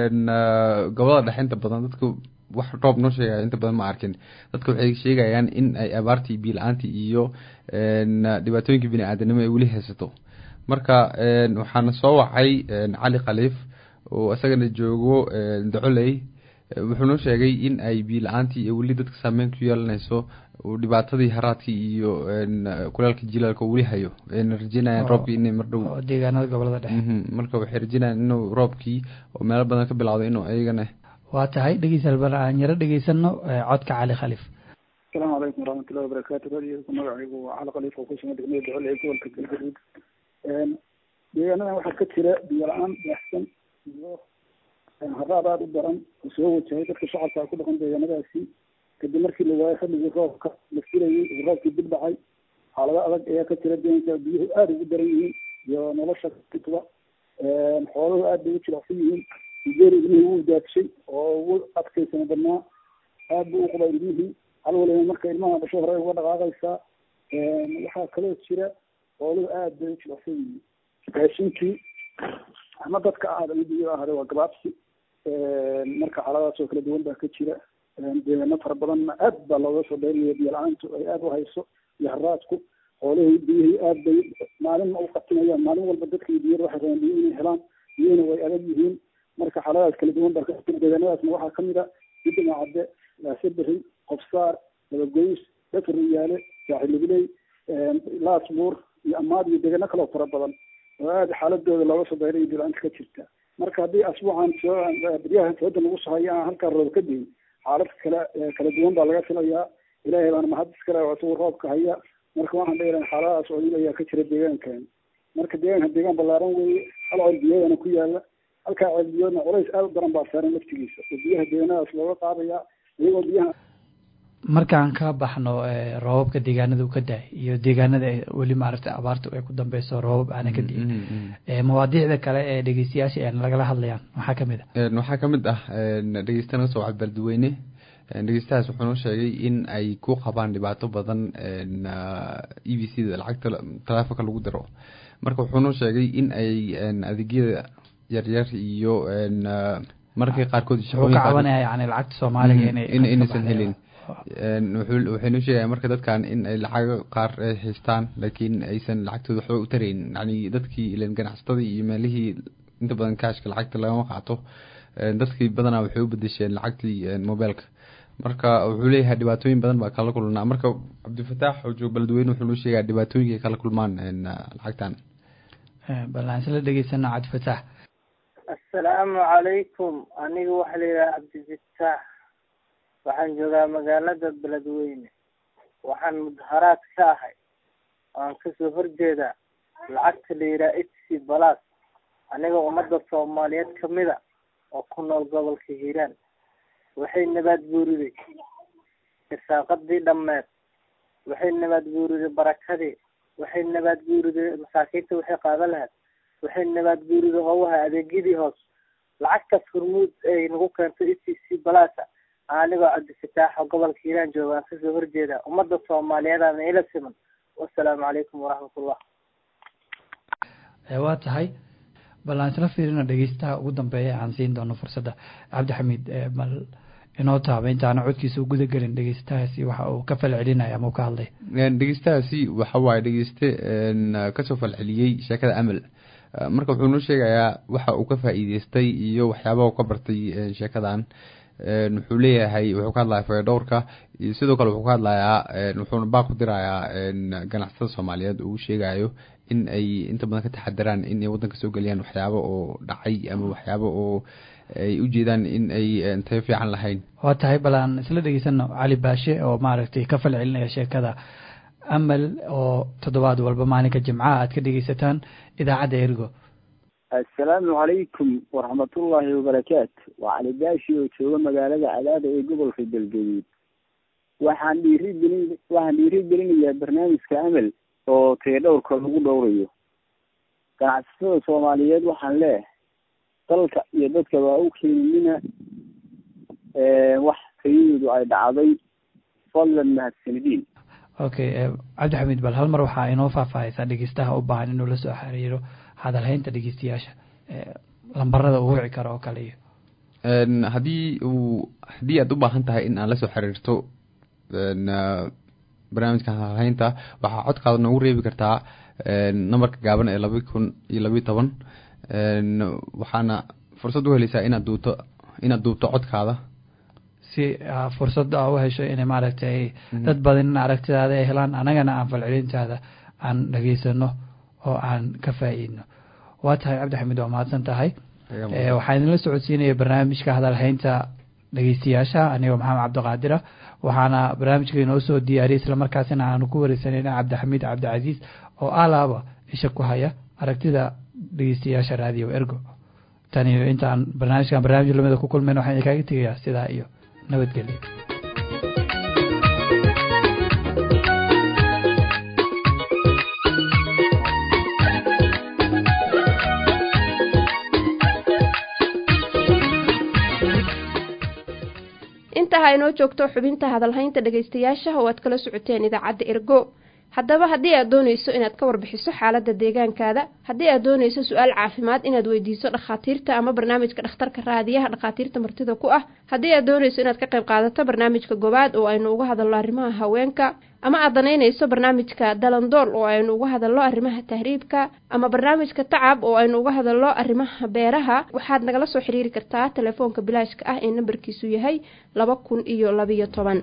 gobolada dhexe inta badan dadku wax roob noo sheegaya inta badan ma arkin. dadka waxay sheegayaan in ay abaartii biyo la-aantii iyo dhibaatooyinka bini aadanimo ay weli haysato. marka waxaana soo wacay cali khaliif oo isagana joogo dacoley. wuxuu noo sheegay in ay biyo la-aantii iyo weli dadka saameyn ku yeelanayso dhibaatadii haraadkii iyo kulaalka jilaalka weli hayo. ayna rajeynayaan roobkii inay mar dhow deegaanada gobolada dhexe. marka waxay rajeynayaan inuu roobkii oo meelo badan ka bilowday inuu ayagana waa tahay. dhegeystayaal bal aan yaro dhegeysano codka cali khaliif. asalaamu calaykum waraxmatullahi wabarakaatu. radiyalku magacaygu waa cali khaliif oo ku sugan degmada dacoley gobolka galgaduud. deegaanadan waxaa ka jira biyo la-aan baxsan iyo haraad aada u daran oo soo wajahay dadka shacabka ku dhaqan deegaanadaasi kadib markii la waayay xilligii roobka la filayay uu roobkii dib dhacay. xaalado adag ayaa ka jira deegaanka, biyuhu aada ugu daran yihiin iyo nolosha kutuba xooluhu aada bay u jilicsan yihiin. nigeria ilmihii wuu daadshay oo ugu adkaysana badnaa, aada buu u qubay ilmihii. hal waliba marka ilmaha dhasho hore uga dhaqaaqaysaa. waxaa kaloo jira xooluhu aada bay u jilicsan yihiin. raashinkii ama dadka ahaada midiga ahade waa gabaabsi. marka xaaladaas oo kala duwan baa ka jira. deegaano fara badanna aad baa looga soo dheeraya biyo la-aantu ay aada u hayso iyo haraadku. xoolihii biyihii aada bay maalin u qatinayaan, maalin walba dadka iyo biyada waxay rabaan biyo inay helaan, biyihina way adag yihiin. marka xaaladaas kala duwan baa ka jira. deegaanadaasna waxaa kamid a didima cadde, laasaberi, qofsaar, labagoys, dhafar riyaale, saaxilibiley, laasbuur iyo amaad iyo deegaano kaloo fara badan oo aada xaaladooda looga soo dheeraya biyo la-aanta ka jirta. marka haddii asbuucan soo baryahan sooda lagu sahayo aan halkaa roob ka diin, xaalad kala kala duwan baa laga filayaa. ilaahay baana mahad iskale oo isagu roobka haya. marka waxaan dheerahay xaaladaas oo il ayaa ka jira deegaankan. marka deegaanka deegaan ballaaran weeye. hal ceelbiyoodana ku yaala. halkaa ceelbiyoodna culays aada u daran baa saaran laftigiisa oo biyaha deegaanadaas looga qaadayaa iyagoo biyaha. markaan ka baxno roobabka deegaanada uu ka daay iyo deegaanada weli maaragtay abaarta ay ku dambeyso roobab aana ka diin. mawaadiicda kale ee dhegeystayaasha ay nagala hadlayaan waxaa kamid ah waxaa kamid ah dhegeysta naga soo wacay Beledweyne. dhegeystahaas wuxuu noo sheegay in ay ku qabaan dhibaato badan e v c da lacagta taleefanka lagu diro. marka wuxuu noo sheegay in ay adeegyada yaryar iyo markay qaarkood shaqooyin ka cabanaya yani lacagta Soomaaliga inay inaysan helin. waxaynu sheegaya marka dadkan in ay lacago qaar ay haystaan laakiin aysan lacagtooda waxba u tarayn. yani dadkii ilan ganacsatada iyo meelihii inta badan kaashka lacagta lagama qaato, dadkii badanaa waxay u bedesheen lacagtii mobilka. marka wuxuu leeyahay dhibaatooyin badan baa kala kulnaa. marka cabdifataax oo jooga Beledweyne wuxuu noo sheegaya dhibaatooyinka ay kala kulmaan lacagtan. balaan isla dhegeysana cabdifataax. assalaamu calaykum, aniga waxaa la yidhaha cabdifataax, waxaan joogaa magaalada Beledweyne. waxaan mudaharaad ka ahay waan kasoo horjeedaa lacagta la yidhaha h c balas aniga ummadda Soomaaliyeed kamida oo ku nool gobolka Hiiraan. waxay nabaad guuriday irsaaqadii dhammeed, waxay nabaad guuriday barakadii, waxay nabaad guuriday masaakiinta waxay qaadan lahayd, waxay nabaad guuriday hoowaha adeegyadii hoos. lacagtaas hormuud ay nagu keentay h c balasa anigoo cabdifataax oo gobolka Hiiraan jooga aan kasoo horjeeda ummadda Soomaaliyeed aan ila siman. wassalaamu calaykum waraxmatullah. waa tahay balaan isla fiirina dhegeystaha ugu dambeeya aan siin doono fursadda. cabdixamiid bal inoo taaba intaana codkiisa u guda gelin dhegeystahaasi waxa uu ka falcelinaya ama uu ka hadlay. dhegeystahaasi waxa waaye dhegeyste kasoo falceliyey sheekada amal. marka wuxuu noo sheegayaa waxa uu ka faa'iideystay iyo waxyaabaha uu ka bartay sheekadan. wuxuu leeyahay wuxuu ka hadlayaa fayadhowrka iyo sidoo kale wuxuu ka hadlayaa wuxuuna baaq ku dirayaa ganacsatada soomaaliyeed uu sheegayo in ay inta badan ka taxadaraan in ay waddanka soo geliyaan waxyaabo oo dhacay ama waxyaabo oo ay ujeedaan in ay tayo fiican lahayn. waa tahay bal aan isla dhegeysano cali baashe oo maaragtay ka fal celinaya sheekada amal oo toddobaad walba maalinka jimcaha aad ka dhegeysataan idaacadda ergo. assalaamu calaykum waraxmatullaahi wabarakaatu. waa cali baashi oo jooga magaalada cadaada ee gobolka galgaduud. waxaan dhiirigelin waxaan dhiirigelinayaa barnaamijka amal oo tayadhowrka lagu dhowrayo. ganacsatada soomaaliyeed waxaan leeyahay dalka iyo dadka waa u keeninina wax tayadoodu ay dhacday fadlan mahadsanidin. okay cabdixamiid bal hal mar waxaa inoo faahfaahaysaa dhegeystaha u baahan inuu la soo xiriiro hadalhaynta dhegeystayaasha lambarada uu wici karo oo kale iyo haddii uu haddii aad u baahan tahay in aad la soo xiriirto barnaamijka hadalhaynta waxaa codkaada noogu reebi kartaa numberka gaaban ee laba kun iyo labiyo toban waxaana fursad u helaysaa inaad duubto inaad duubto codkaada si fursad u hesho inay maaragtay dad badan in aragtidaada ay helaan anagana aan falcelintaada aan dhageysano oo aan ka faa'iidno. waa tahay cabdixamiid waa mahadsan tahay. waxaa idinla socodsiinaya barnaamijka hadalhaynta dhegeystayaasha anigoo maxamed cabdiqaadira waxaana barnaamijka inoo soo diyaariyay islamarkaasina aanu ku wareysanayna cabdixamiid cabdicasiis oo alaaba isha ku haya aragtida dhegeystayaasha raadiyo ergo. tan iyo intaan barnaamijkan barnaamij lamida ku kulmayn waxaan idinkaga tegayaa sidaa iyo nabadgelyo. intaha inoo joogto xubinta hadalhaynta dhegeystayaasha oo aad kala socoteen idaacadda ergo. haddaba haddii aad doonayso inaad ka warbixiso xaaladda deegaankaada, haddii aad doonayso su-aal caafimaad inaad weydiiso dhakhaatiirta ama barnaamijka dhakhtarka raadiyaha dhakhaatiirta martida ku ah, haddii aad doonayso inaad ka qayb qaadato barnaamijka gobaad oo aynu uga hadalno arrimaha haweenka, ama aad danaynayso barnaamijka dalandool oo aynu uga hadalno arrimaha tahriibka, ama barnaamijka tacab oo aynu uga hadalno arrimaha beeraha, waxaad nagala soo xiriiri kartaa telefoonka bilaashka ah ee nambarkiisu yahay laba kun iyo labiyo toban.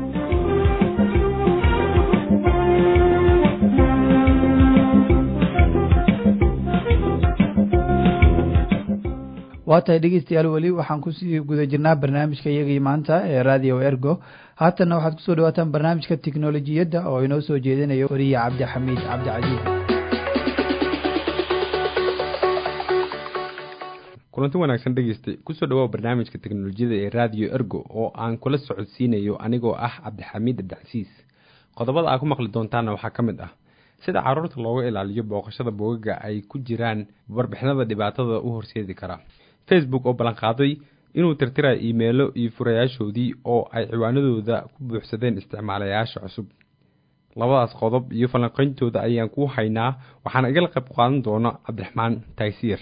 waa tahay dhegeystayaal weli waxaan kusii guda jirnaa barnaamijka iyagii maanta ee radio ergo. haatanna waxaad kusoo dhawaataan barnaamijka tiknolojiyadda oo inoo soo jeedinayo wariye cabdixamiid cabdicasiis. kulanti wanaagsan dhegeystay kusoo dhawaa barnaamijka tiknolojiyadda ee radio ergo oo aan kula socodsiinayo anigoo ah cabdixamiid cabdicasiis. qodobada aad ku maqli doontaana waxaa ka mid ah sida caruurta looga ilaaliyo booqashada boogaga ay ku jiraan warbixinada dhibaatada u horseedi kara. facebook oo ballan qaaday inuu tirtirayo iimaylo iyo furayaashoodii oo ay ciwaanadooda ku buuxsadeen isticmaalayaasha cusub. labadaas qodob iyo falanqayntooda ayaan ku haynaa, waxaana igala qayb qaadan doona cabdiraxmaan taysiir.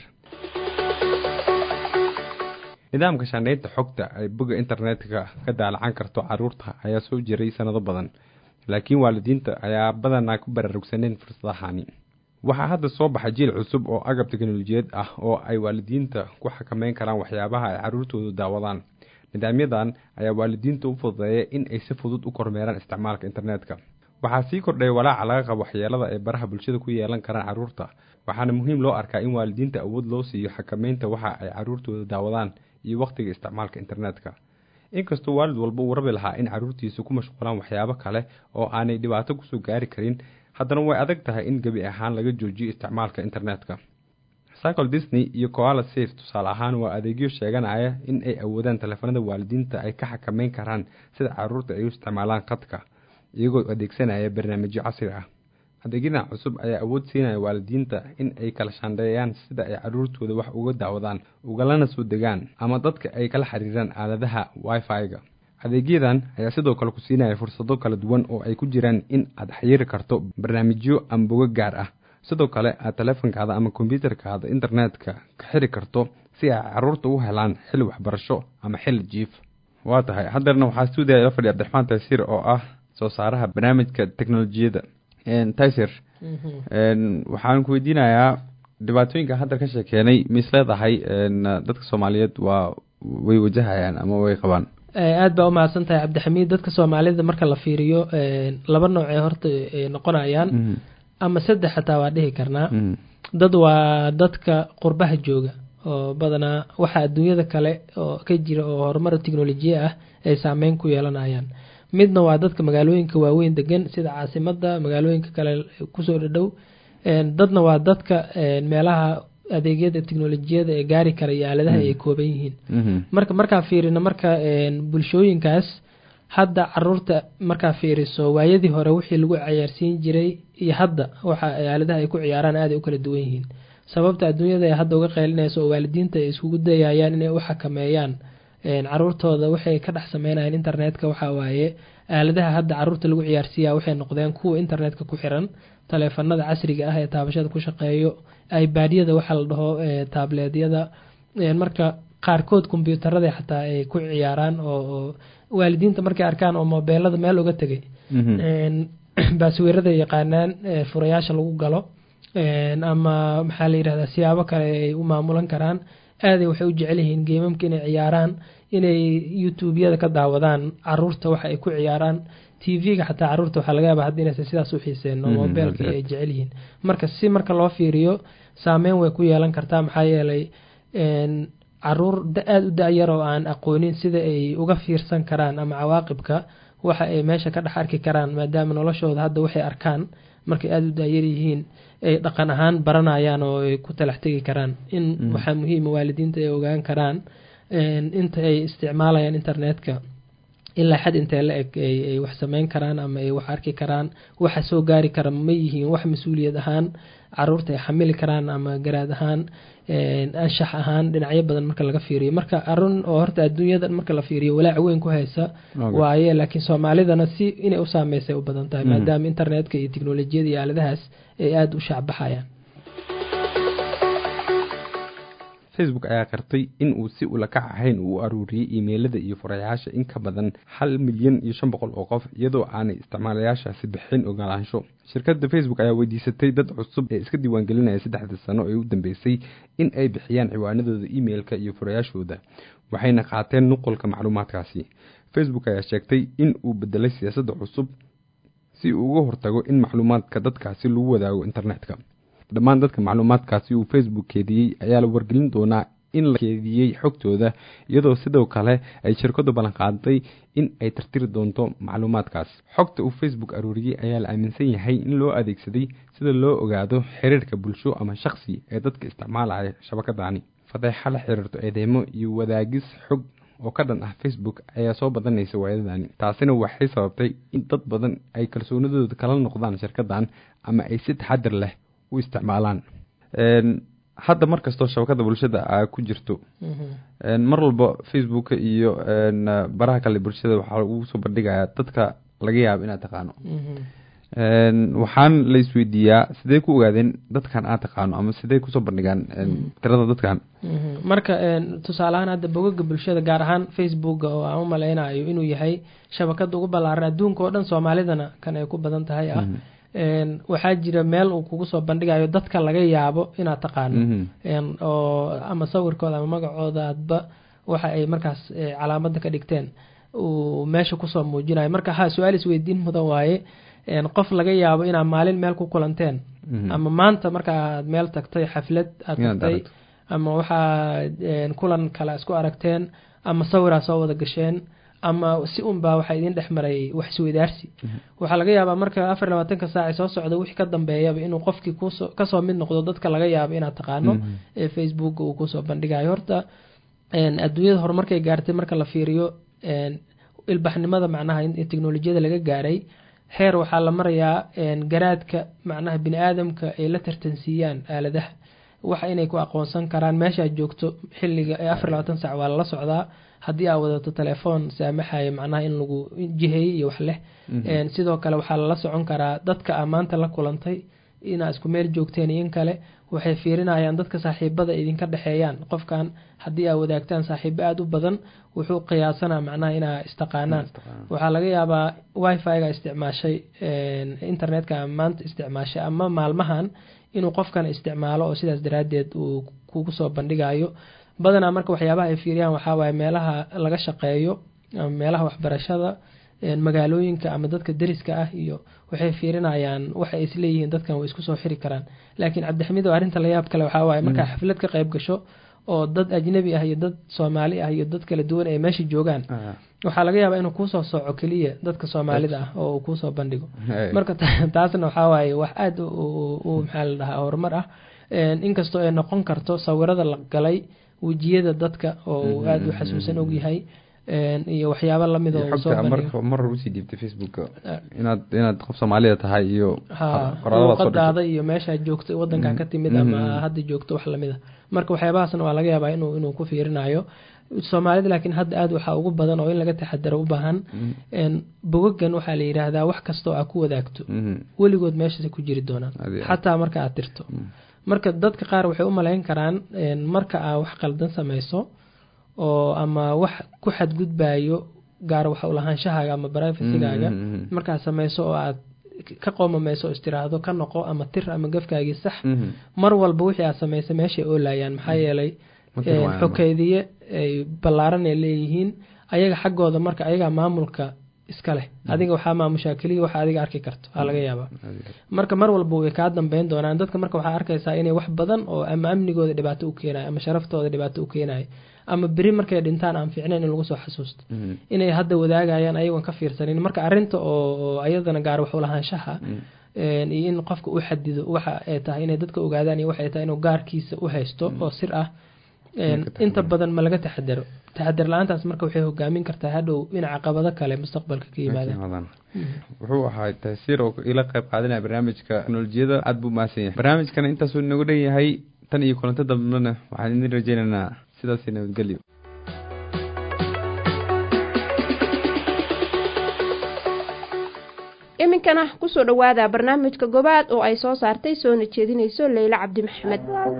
nidaamka shaandhaynta xogta ay boga internetka ka daalacan karto caruurta ayaa soo jiray sanado badan, laakiin waalidiinta ayaa badanaa ku baraarugsaneen fursadahani. waxaa hadda soo baxay jiil cusub oo agab teknolojiyad ah oo ay waalidiinta ku xakameyn karaan waxyaabaha ay caruurtoodu daawadaan. nidaamyadan ayaa waalidiinta u fududeeya in ay si fudud u kormeeraan isticmaalka internetka. waxaa sii kordhay walaaca laga qabo waxyeelada ay baraha bulshada ku yeelan karaan caruurta, waxaana muhiim loo arkaa in waalidiinta awood loo siiyo xakameynta waxa ay caruurtooda daawadaan iyo waqtiga isticmaalka internetka. inkastoo waalid walba uu rabi lahaa in caruurtiisa ku mashquulaan waxyaabo kale oo aanay dhibaato kusoo gaari karin, haddana way adag tahay in gebi ahaan laga joojiyo isticmaalka internetka. Cycle Disney iyo Koala Safe tusaale ahaan waa adeegyo sheeganaya in ay awoodaan taleefanada waalidiinta ay ka xakameyn karaan sida caruurta ay u isticmaalaan khadka iyagoo adeegsanaya barnaamijyo casri ah. adeegyadan cusub ayaa awood siinaya waalidiinta in ay kala shaandheeyaan sida ay caruurtooda wax uga daawadaan, ugalana soo degaan ama dadka ay kala xiriiraan aaladaha wifi-ga. adeegyadan ayaa sidoo kale ku siinaya fursado kala duwan oo ay ku jiraan in aad xiriiri karto barnaamijyo ama boga gaar ah. sidoo kale aad taleefankaada ama kombiyuutarkaada internetka ka xiri karto si ay caruurta u helaan xil waxbarasho ama xil jiif. waa tahay haddeerna waxaa stuudiya ila fadhiya cabdiraxmaan taysiir oo ah soo saaraha barnaamijka teknolojiyadda. taysiir waxaan ku weydiinayaa dhibaatooyinka hadda ka sheekeenay mis leedahay dadka soomaaliyeed waa way wajahayaan ama way qabaan. aad baa umahadsan tahay cabdixamiid. dadka soomaalida marka la fiiriyo laba noocee horta ay noqonayaan ama saddex xataa waa dhihi karnaa. dad waa dadka qurbaha jooga oo badanaa waxa adduunyada kale oo ka jira oo horumar tiknolojiya ah ay saameyn ku yeelanayaan. midna waa dadka magaalooyinka waaweyn degan sida caasimada, magaalooyinka kale kusoo dhadhow. dadna waa dadka meelaha adeegyada tiknolojiyada ee gaari kara iyo aaladaha ay kooban yihiin. marka markaa fiirino marka bulshooyinkaas hadda caruurta markaa fiiriso waayadii hore wixii lagu ciyaarsiin jiray iyo hadda waxa aaladaha ay ku ciyaaraan aad ay u kala duwan yihiin. sababta adduunyada ay hadda uga qeylinayso oo waalidiinta ay iskugu dayayaan inay u xakameeyaan caruurtooda waxay ka dhex sameynayaan internetka waxa waaye aaladaha hadda caruurta lagu ciyaarsiiyaa waxay noqdeen kuwa internetka ku xiran, taleefanada casriga ah ee taabashada ku shaqeeyo, iPad-yada waxa la dhaho tablet-yada, marka qaarkood kombiyuutarada xataa ay ku ciyaaraan oo waalidiinta markay arkaan oo mobeelada meel uga tagay baasweerada yaqaanaan furayaasha lagu galo ama maxaa la yidhahdaa siyaabo kale ay u maamulan karaan. aaday waxay u jecel yihiin geemamka inay ciyaaraan, inay youtube-yada ka daawadaan caruurta waxa ay ku ciyaaraan. tv-ga xataa caruurta waxaa laga yaabaa hadda inaysan sidaas u xiiseen oo mobeelka ay jecel yihiin. marka si marka loo fiiriyo saameyn way ku yeelan kartaa, maxaa yeelay caruur aada u da-yar oo aan aqoonin sida ay uga fiirsan karaan ama cawaaqibka waxa ay meesha ka dhex arki karaan, maadaama noloshooda hadda waxay arkaan markay aada u da-yar yihiin ay dhaqan ahaan baranayaan oo ay ku talax tegi karaan. in waxaa muhiima waalidiinta ay ogaan karaan inta ay isticmaalayaan internetka ilaa xad intee la eg ay wax sameyn karaan ama ay wax arki karaan, waxa soo gaari kara ma yihiin wax mas-uuliyad ahaan caruurta ay xamili karaan ama garaad ahaan, anshax ahaan, dhinacyo badan marka laga fiiriyo. marka arun oo horta adduunyada marka la fiiriyo walaac weyn ku haysa waaye, laakiin soomaalidana si inay u saameysay u badan tahay maadaama internetka iyo tiknolojiyada iyo aaladahaas ay aada u shacbaxayaan. facebook ayaa qartay in uu si ula kac ahayn uu aruuriyey iimaylada iyo furayaasha in ka badan hal milyan iyo shan boqol oo qof iyadoo aanay isticmaalayaashaasi bixin ogolaansho. shirkadda facebook ayaa weydiisatay dad cusub ee iska diiwaangelinaya saddexda sano ee u dambeysay in ay bixiyaan ciwaanadooda iimailka iyo furayaashooda, waxayna qaateen nuqulka macluumaadkaasi. facebook ayaa sheegtay in uu bedelay siyaasadda cusub si uu uga hortago in macluumaadka dadkaasi lagu wadaago internetka. dhammaan dadka macluumaadkaasi uu facebook keediyey ayaa la wargelin doonaa in la keediyey xogtooda, iyadoo sidoo kale ay shirkadu ballan qaaday in ay tirtiri doonto macluumaadkaas. xogta uu facebook aruuriyey ayaa la aaminsan yahay in loo adeegsaday sida loo ogaado xiriirka bulsho ama shakhsi ee dadka isticmaalaya shabakadani. fadeexa la xiriirto eedeymo iyo wadaagis xog oo ka dhan ah facebook ayaa soo badanaysa waayadani. taasina waxay sababtay in dad badan ay kalsoonidooda kala noqdaan shirkadan ama ay si taxadir leh u isticmaalaan. hadda markastoo shabakada bulshada a ku jirto mar walba facebook iyo baraha kale bulshada waxaa lagu soo bandhigayaa dadka laga yaabo inaad taqaano. waxaan la isweydiiyaa sidee ku ogaadeen dadkan aad taqaano ama sidee kusoo bandhigaan tirada dadkan. marka tusaaleahaan hadda bogaga bulshada gaar ahaan facebook oo aan u maleynayo inuu yahay shabakada ugu ballaaran adduunka oo dhan, soomaalidana kan ay ku badan tahay ah. waxaa jira meel uu kugu soo bandhigayo dadka laga yaabo inaad taqaano oo ama sawirkooda ama magacooda adba waxa ay markaas calaamada ka dhigteen uu meesha kusoo muujinayo. marka ha su-aal isweydiin mudan waaye, qof laga yaabo inaad maalin meel ku kulanteen ama maanta marka aad meel tagtay xaflad aad tagtay ama waxaa kulan kale isku aragteen ama sawiraa soo wada gasheen ama si unbaa waxaa idin dhex maray wax isweydaarsi. waxaa laga yaabaa marka afar iyo labaatanka saac soo socda wixii ka dambeeyaba inuu qofkii kusoo kasoo mid noqdo dadka laga yaabo inaad taqaano ee facebook uu kusoo bandhigayo. horta adduunyada horumarkay gaartay marka la fiiriyo ilbaxnimada macnaha in teknolojiyada laga gaaray heer waxaa la marayaa garaadka macnaha bini aadamka ay la tartansiiyaan aaladaha waxa inay ku aqoonsan karaan meeshaad joogto xilliga ee afar iyo labaatan saac waa lala socdaa. haddii aad wadato telefoon saamaxaya macnaha in lagu jiheeyey iyo wax leh. sidoo kale waxaa lala socon karaa dadka aa maanta la kulantay inaa isku meel joogteen iyo in kale waxay fiirinayaan dadka saaxiibada idinka dhexeeyaan. qofkan haddii aad wadaagtaan saaxiibo aada u badan wuxuu qiyaasanaa macnaha inaa istaqaanaan. waxaa laga yaabaa wifi-ga isticmaashay internetka maanta isticmaashay ama maalmahan inuu qofkan isticmaalo oo sidaas daraaddeed uu kugu soo bandhigayo badanaa marka waxyaabaha ay fiiriyaan waxaa waaye meelaha laga shaqeeyo ama meelaha waxbarashada magaalooyinka ama dadka deriska ah iyo waxay fiirinayaan waxa ay isleeyihiin dadkan way isku soo xiri karaan. laakiin cabdixamiid oo arrinta la yaab kale waxaa waaye markaa xaflad ka qayb gasho oo dad ajnabi ah iyo dad Soomaali ah iyo dad kala duwan ay meesha joogaan waxaa laga yaabaa inuu ku soo sooco kaliya dadka Soomaalida ah oo uu ku soo bandhigo. marka taasna waxaa waaye wax aad u maxaa la dhahaa horumar ah inkastoo ay noqon karto sawirada la galay wajiyada dadka oo aad u xasuusan og yahay iyo waxyaabo lamid oo soo bandhigo mar mar u sii diibtay Facebook inaad inaad qof Soomaaliya tahay iyo qoraalada soo dhigtay iyo meesha joogto wadanka ka timid ama hadda joogto wax lamid ah. marka waxyaabahaasna waa laga yaabaa inuu inuu ku fiirinayo Soomaalida. laakiin hadda aad waxa ugu badan oo in laga taxadaro u baahan een bogogan waxa la yiraahdaa wax kasto aad ku wadaagto waligood meesha ku jiri doonaan xataa marka aad tirto. marka dadka qaar waxay u maleyn karaan marka aad wax qaldan samayso oo ama wax ku xadgudbaayo gaar waxa u lahaanshaha ama privacy-gaaga marka samayso oo aad ka qoomamayso istiraado ka noqo ama tir ama gafkaagi sax mar walba wixii aad samayso meesha oo laayaan maxaa yeelay xogeydiye ay balaaran ay leeyihiin ayaga xaggooda marka ayaga maamulka iska leh adiga waxa maamusha kaliya waxa adiga arki karto ha laga yaabaa. marka mar walba way ka dambeyn doonaan dadka marka waxa arkaysaa inay wax badan oo ama amnigooda dhibaato u keenayo ama sharaftooda dhibaato u keenayo ama bari markay dhintaan aan fiicnayn in lagu soo xasuusto inay hadda wadaagayaan ayagoon ka fiirsanin. marka arinta oo ayadana gaar wax u lahaanshaha een in qofka u xadido waxa ay tahay inay dadka ogaadaan iyo waxa ay tahay inuu gaarkiisa u haysto oo sir ah inta badan ma laga taxadaro. taxadar la'aantaas marka waxay hogaamin kartaa hadhow in caqabado kale mustaqbalka ka yimaadaan. wuxuu ahaa tasiir oo ila qayb qaadanaya barnaamijka teknolojiyada aad buu maasan yahay. barnaamijkana intaas uu inagu dhan yahay tan iyo kulanto dambena waxaan idin rajaynaynaa sidaas nabadgelyo. iminkana kusoo dhawaada barnaamijka gobaad oo ay soo saartay soo najeedinayso Leyla Cabdi Maxamed.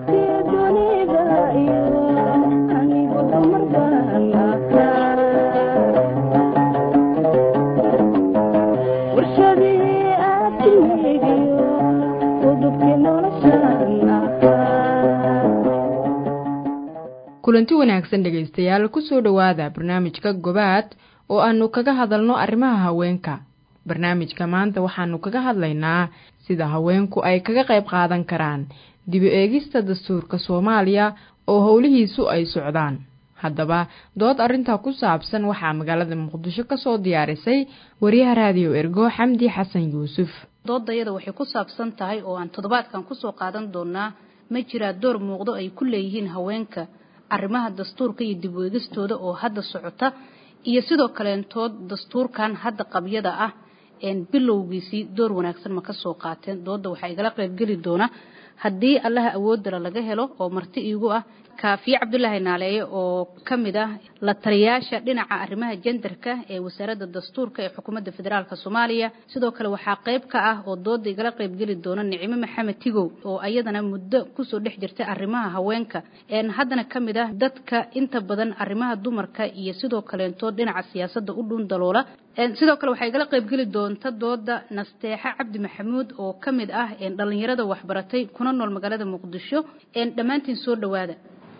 kulanti wanaagsan dhageystayaal kusoo dhawaada barnaamijka gobaad oo aanu kaga hadalno arrimaha haweenka. barnaamijka maanta waxaanu kaga hadlaynaa sida haweenku ay kaga qayb qaadan karaan dib u eegista dastuurka Soomaaliya oo howlihiisu ay socdaan. haddaba dood arinta ku saabsan waxaa magaalada Muqdisho ka soo diyaarisay wariyaha raadiyo Ergo Xamdi Xasan Yuusuf. doodayada waxay ku saabsan tahay oo aan toddobaadkan ku soo qaadan doonaa ma jira door muuqdo ay ku leeyihiin haweenka arrimaha dastuurka iyo dib u eegistooda oo hadda socota iyo sidoo kale tood dastuurkan hadda qabyada ah een bilowgiisii door wanaagsan ma ka soo qaateen. dooda waxa igala qayb gali doona haddii allaha awood dara laga helo oo marti iigu ah Kaafiye Cabdullaahi Naaleeye oo kamid ah la taliyaasha dhinaca arrimaha genderka ee wasaaradda dastuurka ee xukuumadda federaalka Soomaaliya. sidoo kale waxaa qayb ka ah oo dooda igala qayb gali doona Nicimo Maxamed Tigow oo ayadana muddo ku soo dhex jirtay arrimaha haweenka een haddana kamid ah dadka inta badan arrimaha dumarka iyo sidoo kale tood dhinaca siyaasadda u dhun daloola. een sidoo kale waxay igala qayb gali doonta dooda Nasteexa Cabdi Maxamuud oo kamid ah een dhalinyarada waxbaratay kuna nool magaalada Muqdisho. een dhamaantiin soo dhawaada.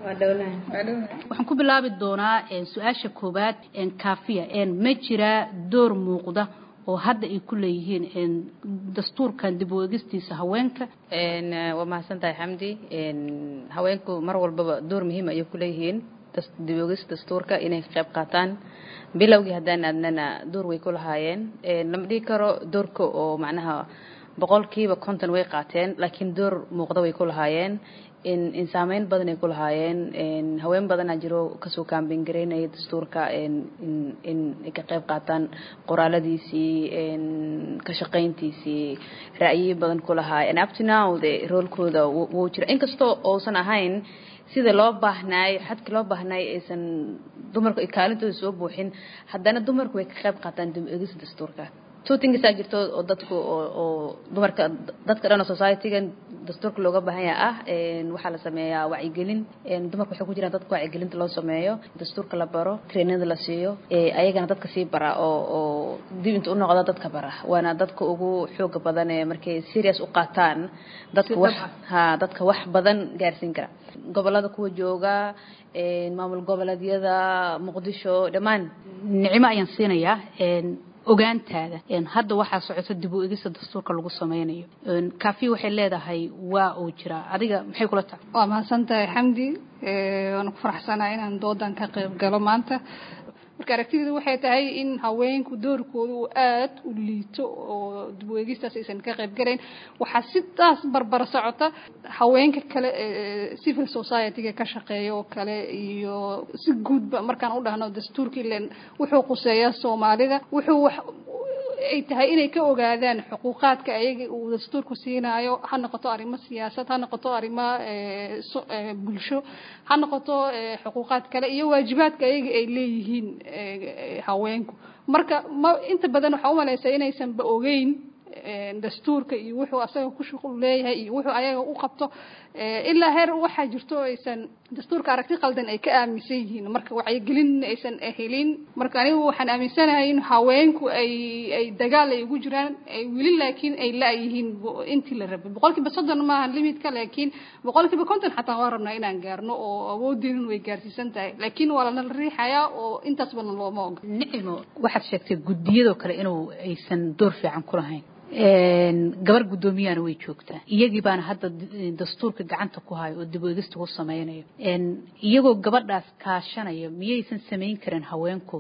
waxaan ku bilaabi doonaa su'aasha koobaad een Kaafiya een ma jira door muuqda oo hadda ay ku leeyihiin dastuurkan dib u eegistiisa haweenka. een waa mahadsantahay Xamdi. een haweenku mar walba door muhiim ah ay ku leeyihiin dib u eegista dastuurka inay ka qayb qaataan. bilowgii haddaan aadnana door way ku lahaayeen. een lama dhigi karo doorka oo macnaha boqolkiiba konton way qaateen laakiin door muuqda way ku lahaayeen. in in saameyn badan ay ku lahaayeen. een haween badan ayaa jiro ka soo kaambin gareynay dastuurka in in in ka qayb qaataan qoraaladiisii een ka shaqeyntiisii ra'yi badan ku lahaayeen. up to now the role-kooda wuu jira inkastoo uusan ahayn sida loo baahnay xadka loo baahnay aysan dumarku ay kaalintooda soo buuxin haddana dumarku way ka qayb qaataan dib u eegista dastuurka. two things ay jirto oo dadku oo dumarka dadka dhan society-ga dastuurka looga baahan yahay ah een waxa la sameeyaa wacyigelin een dumarku waxay ku jiraan dadka wacyigelinta loo sameeyo dastuurka la baro trainada la siiyo ee ayagana dadka sii bara oo oo dib inta u noqda dadka bara waana dadka ugu xoog badan ee markay serious u qaataan dadka wax ha dadka wax badan gaarsiin kara gobolada kuwa jooga een maamul goboleedyada Muqdisho dhamaan nicmo ayaan siinayaa een ogaantaada een hadda waxa socoto dib u eegista dastuurka lagu sameeyo een kaafi waxay leedahay waa uu jira adiga maxay kula tahay waa mahadsantahay Xamdi ee waan ku faraxsanahay inaan doodan ka qayb galo maanta marka aragtidu waxay tahay in haweenku doorkoodu uu aad u liito oo dib u eegistaas aysan ka qayb galeen waxa sidaas barbar socota haweenka kale ee civil society-ga ka shaqeeyo oo kale iyo si guudba markaan u dhahno dastuurkii leen wuxuu quseeyaa Soomaalida wuxuu wax ay tahay inay ka ogaadaan xuquuqaadka ayaga uu dastuurku siinayo ha noqoto arrimo siyaasad ha noqoto arrimo ee bulsho ha noqoto xuquuqaad kale iyo waajibaadka ayaga ay leeyihiin haweenku marka inta badan waxa u maleysay inaysan ba ogeyn dastuurka iyo wuxuu asaga ku shaqo leeyahay iyo wuxuu ayaga u qabto ilaa heer waxa jirto aysan dastuurka aragti qaldan ay ka aaminsan yihiin marka wacyigelin aysan helin marka anigu waxaan aaminsanahay in haweenku ay ay dagaal ay ugu jiraan ay wili laakiin ay la yihiin intii la rabay boqolkiiba soddon ma aha limit-ka laakiin boqolkiiba konton xataa waan rabnaa inaan gaarno oo awoodeen way gaarsiisan tahay laakiin waa la riixayaa oo intaas badan looma oga nicmo waxaad sheegtay gudiyada kale inuu aysan door fiican ku lahayn een gabar gudoomiyana way joogtaa iyagii baana hadda dastuurka gacanta ku hayo oo dib u eegista u sameeyo een iyagoo gabadhaas kaashanaya miyaysan sameyn karin haweenku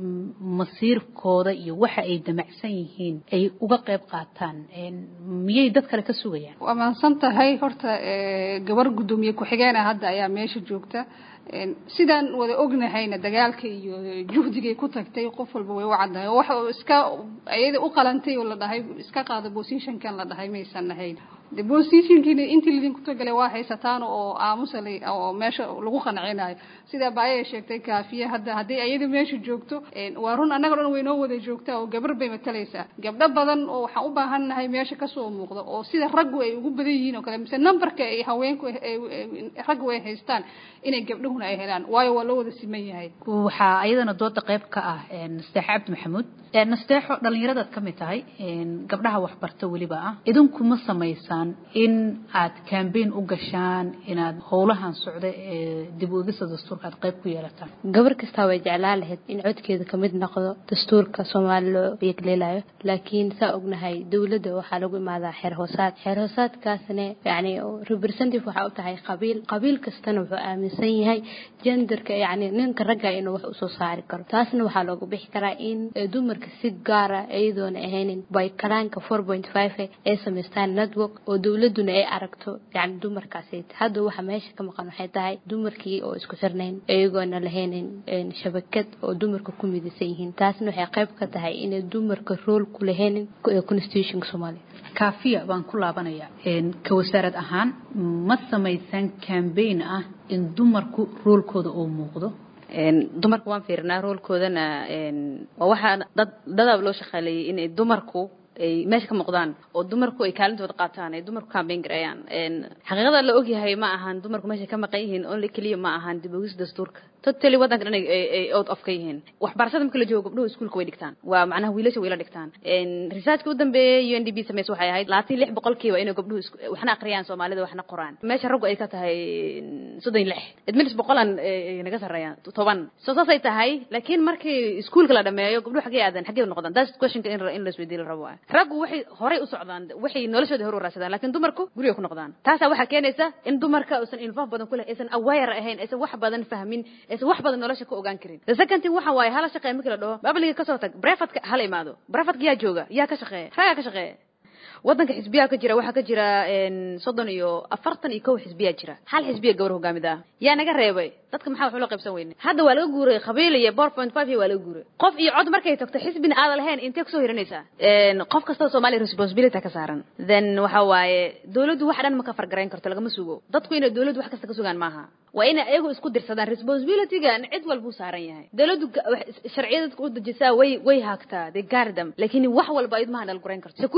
masiirkooda iyo waxa ay damacsan yihiin ay uga qayb qaataan een miyay dad kale ka sugayaan waa maansantahay horta gabar gudoomiye ku xigeenah hadda ayaa meesha joogta sidaan wada ognahayna dagaalka iyo juhdiga ku tagtay qof walba way u cadahay waxa iska ayada u qalantay oo la dhahay iska qaada position kan la dhahay maysan lahayn de position kii intii lidin ku tagalay waa haysataan oo aamusalay oo meesha lagu qancinayo sida baayay sheegtay kaafiya hadda hadii ayada meesha joogto waa run anaga dhan way noo wada joogtaa oo gabar bay matalaysaa gabdho badan oo waxaan u baahanahay meesha ka soo muuqdo oo sida rag ay ugu badan yihiin oo kale mise numberka ay haweenku rag way haystaan inay gabdhuhuna ay helaan waayo waa loo wada siman yahay waxa ayadana dooda qayb ka ah Nasteex Cabdi Maxamuud nasteexo dhalinyarada ka mid tahay gabdhaha wax barta waliba ah idinku ma sameeysan in aad campaign u gashaan inaad howlahan socda ee dib u eegista dastuurka aad qayb ku yeelataan gabar kasta way jeclaan lahayd in codkeeda ka mid noqdo dastuurka Soomaaliya loo yeegleelayo laakiin saa ognahay dawladda waxa lagu imaadaa xeer hoosaad xeer hoosaadkaasna yaani representative waxa u tahay qabiil qabiil kastana wuxuu aaminsan yahay genderka yaani ninka ragga inuu wax u soo saari karo taasna waxa lagu bixi karaa in dumarka si gaar ah ayadoon ahaynin by kalaanka four point five ee sameystaan network oo dawladuna ay aragto yaani dumarkaasi hadda waxa meesha ka maqan waxay tahay dumarkii oo isku xirnayn ayagoona lahaynin shabakad oo dumarka ku midaysan yihiin taasna waxay qayb ka tahay in dumarka role ku lahaynin constitution Soomaaliya kaafiya baan ku laabanayaa een ka wasaarad ahaan ma samaysan campaign ah in dumarku roolkooda oo muuqdo een dumarku waan fiirnaa roolkoodana een waa waxa dad dad loo shaqaaleeyay in dumarku ay meesha ka muuqdaan oo dumarku ay kaalintooda qaataan ay dumarku campaign gareeyaan een xaqiiqada la ogyahay ma ahan dumarku meesha ka maqan yihiin only kaliya ma ahan dib u eegis dastuurka totally wadanka dhan ay out of ka yihiin waxbarashada marka la joogo gabdhuhu iskuulka way dhigtaan waa macnaha wiilasha way la dhigtaan een researchka u dambeeyay U N D P sameeyay waxay ahayd labaatan iyo lix boqolkiiba inay gabdhuhu waxna aqriyaan Soomaalida waxna qoraan meesha raggu ay ka tahay soddon iyo lix adminis boqolan naga sareeyaan toban soo saasay tahay laakiin markii iskuulka la dhameeyo gabdhuhu xagee aadan xagee noqdaan that's question in in la isweydiin rabo raggu waxay horay u socdaan waxay noloshooda hor u raadsadaan laakiin dumarku guriga ku noqdaan taas waxa keenaysa in dumarka uusan involve badan ku leh aysan aware ahayn aysan wax badan fahmin aysan wax badan nolosha ka ogaan karin the second thing waxa waaye hala shaqeey markii la dhaho babliga ka soo tag brefatka hala imaado brefatka yaa jooga yaa ka shaqeeya raga ka shaqeeya wadanka xisbiya ka jira waxa ka jira een soddon iyo afartan iyo kow xisbiya jira hal xisbiya gabar hogaamida yaa naga reebay dadka maxaa wax loo qaybsan weyn hadda waa laga guuray qabiil iyo four point five waa laga guuray qof iyo cod markay tagto xisbina aad lahayn intee ku soo hiranaysa een qof kasta Soomaali responsibility ka saaran then waxa waaye dawladdu wax dhan ma ka fargarayn karto laga ma sugo dadku inay dawladdu wax kasta ka sugaan maaha waa in ayagu isku dirsadaan responsibility-ga cid walba saaran yahay dawladdu sharciyada u dejisaa way way haagtaa de gaardam laakiin wax walba ay ma hadal garayn karto security-ga in dawladda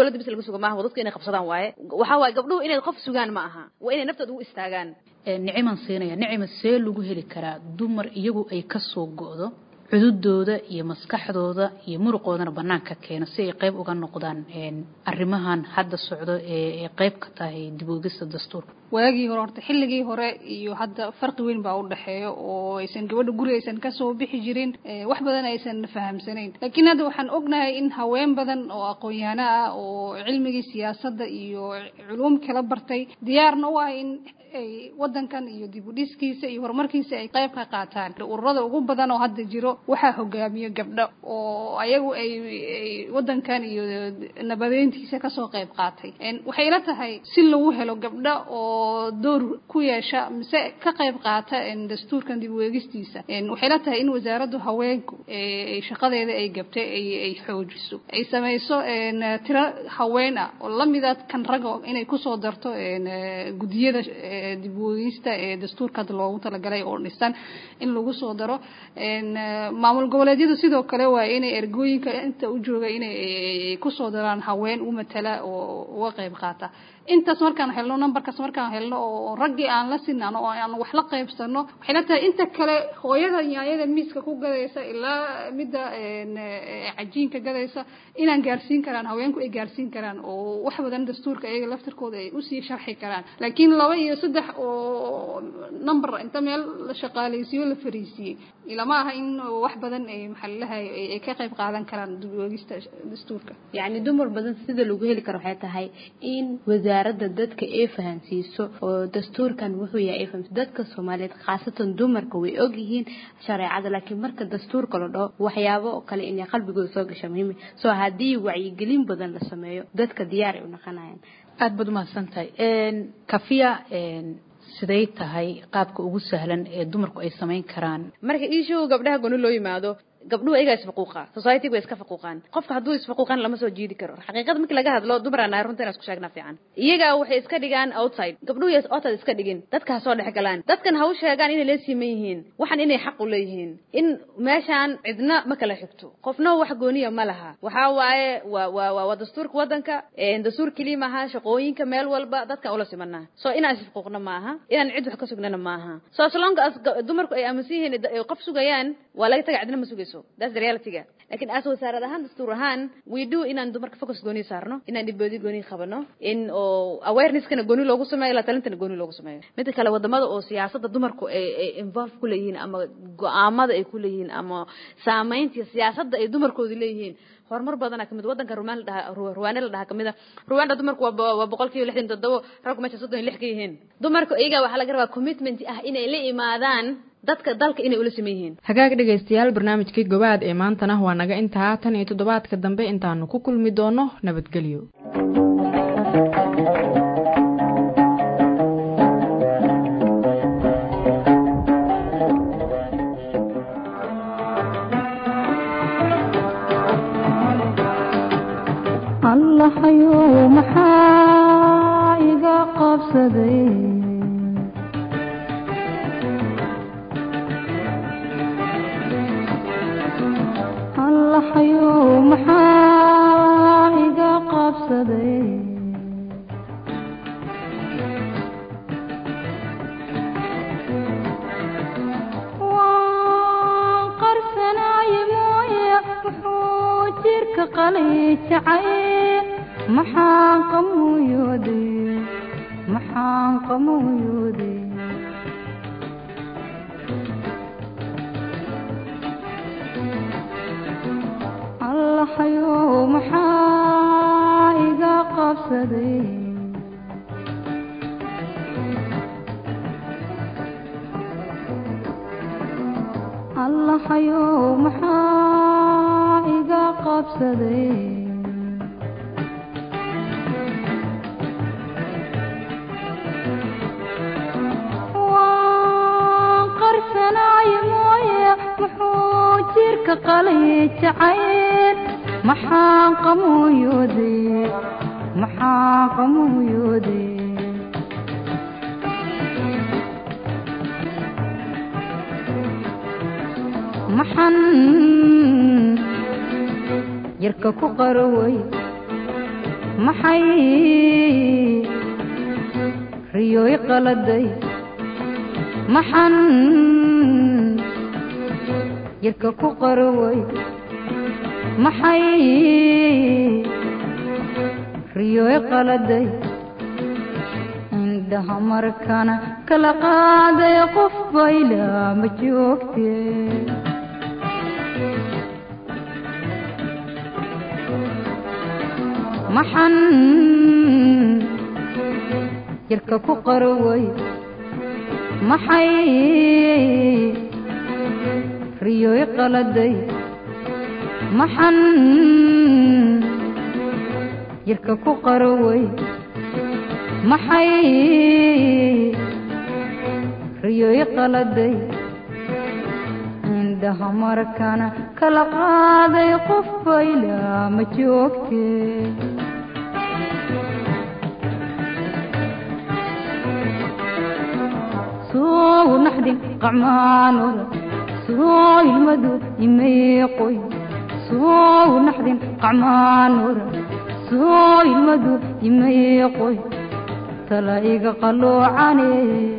dawladda bis laga sugo maaha dadka inay qabsadaan waaye waxa waaye gabdhuhu inay qof sugaan ma aha waa inay naftooda u istaagaan niciman siinaya nicima see lagu heli karaa dumar iyagu ay ka soo go'do cududooda iyo maskaxdooda iyo muruqoodana banaanka keena si ay qayb uga noqdaan arrimahan hadda socdo ee qayb ka tahay dib u eegista dastuurka waagii hore horta xilligii hore iyo hadda farqi weyn baa u dhaxeeyo oo aysan gabadha guri aysan ka soo bixi jirin wax badan aysan fahamsanayn laakiin hadda waxaan ognahay in haween badan oo aqoon-yahano ah oo cilmigii siyaasadda iyo culuum kala bartay diyaarna u ah in ay wadankan iyo dib u dhiskiisa iyo horumarkiisa ay qayb ka qaataan ururada ugu badan oo hadda jiro waxaa hogaamiyo gabdho oo ayagu ay wadankan iyo nabadeyntiisa ka soo qayb qaatay waxay ila tahay si lagu helo gabdho oo door ku yeesha mise ka qayb qaata dastuurkan dib u eegistiisa waxay ila tahay in wasaaraddu haweenku ay shaqadeeda ay gabtay ay ay xoojiso ay samayso tiro haween ah oo la mid ah kan rag inay ku soo darto gudiyada dib u eegista ee dastuurka loogu talagalay oo dhisan in lagu soo daro maamul goboleedyadu sidoo kale waa inay ergooyinka inta u jooga inay ku soo daraan haween u matala oo uga qayb qaata intaas markaan helno numberkaas markaan helno oo raggii aan la sinano oo aan wax la qaybsano waxay la tahay inta kale hooyada yaayada miiska ku gadaysa ilaa midda cajiinka gadaysa inaan gaarsiin karaan haweenku ay gaarsiin karaan oo wax badan dastuurka iyaga laftirkooda ay u sii sharxi karaan laakiin laba iyo saddex oo number inta meel la shaqaaleysiyo la fariisiyay ilama aha in wax badan ay maxallahay ay ka qayb qaadan karaan dib u eegista dastuurka yani dumar badan sida lagu heli karo waxay tahay in wasaaradda dadka ay fahansiiso oo dastuurkan wuxuu yahay faham dadka Soomaaliyeed khaasatan dumarka way og yihiin shareecada laakiin marka dastuurka la dhaho waxyaabo kale in qalbigooda soo gasho muhiim soo hadii wacyigelin badan la sameeyo dadka diyaar u noqonayaan aad baad mahadsantahay een kafiya een siday tahay qaabka ugu sahlan ee dumarku ay sameyn karaan marka issue gabdhaha gooni loo yimaado gabdhuhu ayaga isfaquuqa society way iska faquuqaan qofka haduu isfaquuqan lama soo jiidi karo xaqiiqada markii laga hadlo dumarana runtii isku sheegna fiican iyaga waxay iska dhigaan outside gabdhuhu yes outside iska dhigin dadka soo dhex galaan dadkan ha u sheegaan inay leesiman yihiin waxan inay xaq u leeyihiin in meeshan cidna ma kala xigto qofna wax gooniya ma laha waxa waaye waa waa dastuurka wadanka ee dastuur kaliya maaha shaqooyinka meel walba dadka ula simanaa soo inaan isfaquuqna maaha inaan cid wax ka sugnana maaha soo as long as dumarku ay aaminsan qof sugayaan waa laga tagaa cidna ma sugayso that's the reality ga laakiin as wasaarada ahaan dastuur ahaan we do inaan dumarka focus gooni saarno inaan dibadii gooni qabano in oo awareness kana gooni loogu sameeyo la talintana gooni loogu sameeyo mid kale wadamada oo siyaasadda dumarku ay involve ku leeyihiin ama go'aamada ay ku leeyihiin ama saameynta siyaasadda ay dumarkoodu leeyihiin horumar badan kamid wadanka Rumaan dhaha Ruwaanada dhaha kamid Ruwaanda dumarku waa boqolkiiba lixdan iyo toddoba raggu meesha soddon iyo lix ka yihiin dumarku iyaga waxa laga rabaa commitment ah inay la imaadaan dadka dalka inay ula sameeyeen hagaag dhageystayaal barnaamijkii gobaad ee maantana waa naga intaa tan iyo toddobaadka dambe intaanu ku kulmi doono nabadgelyo Allah hayo maxaa iga qabsaday hayo maxaa iga qabsaday waan qarsanay mooye wuxuu jirka qaliijacay maxaan qamuuyooday maxaan qamuuyooday hayo maxaa iga qabsaday Allah hayo maxaa iga qabsaday waan qarsanay mooye wuxuu jirka qaliijacay maxaan qamuuyooday maxaan qamuuyooday maxan yarka ku qaraway maxay riyooy qaladay maxan jirka ku qaroway maxay riyooy qaladay indhaha markana kala qaaday qof bayla ma joogtee maxan jirka ku qaroway maxay riyooy qaladay maxan jirka ku qaroway maxay riyooy qaladay indhaha markana kala qaaday qof bayla ma joogtee soo naxdin qacmaanura soo ilmadu imeeqoy soo naxdin qacmaanura soo ilmadu imeeqoy tala iga qalloocane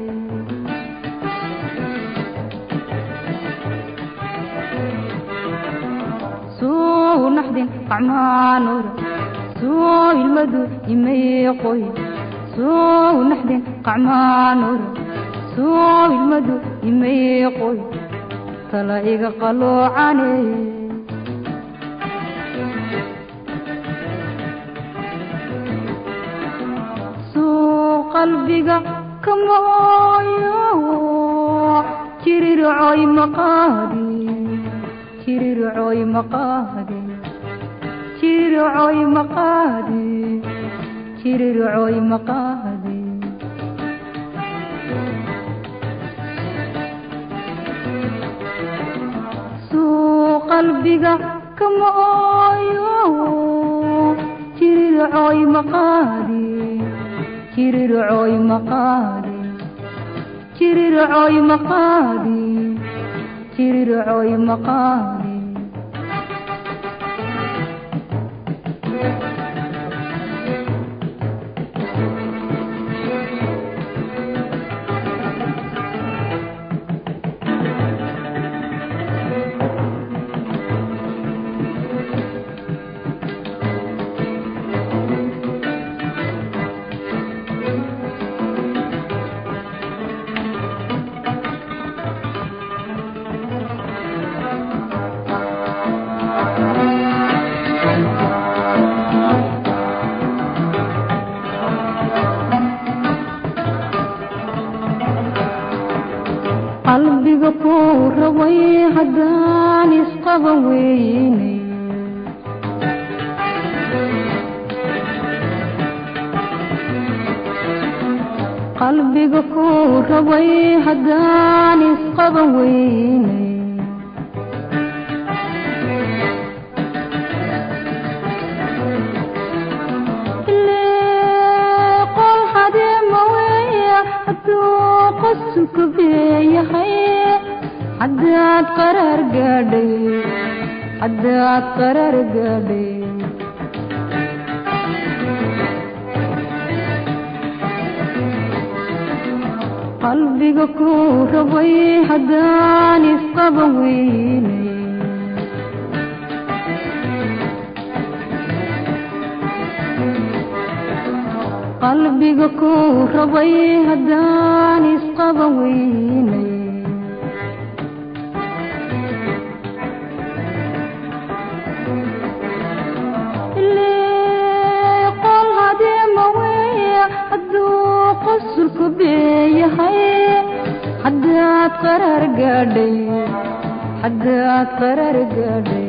soo naxdin qacmaanura soo ilmadu imeeqoy soo naxdin qacmaanura soo ilmadu imeeqoy tala iga qalloocane qalbiga kamooyo jirircoy maqaadi jirircoy maqaadi jirircoy maqaadi jirircoy maqaadi suu qalbiga kamooyo jirircoy maqaadi jirircoy maqaadi jirircoy maqaadi jirircoy maqaadi qalbiga ku rabay haddaan isqaba weyne qalbiga ku rabay haddaan isqaba weyne qol hadee ma weya hadduu qosku beeyahay haddaad qarar gaadhay haddaad qarar gaadhay qalbiga ku rabay haddaan isqaba weyne qalbiga ku rabay haddaan isqaba weyne qol hadee ma weya hadduu qosulku beeyahay haddaad qarar gaadhay haddaad qarar gaadhay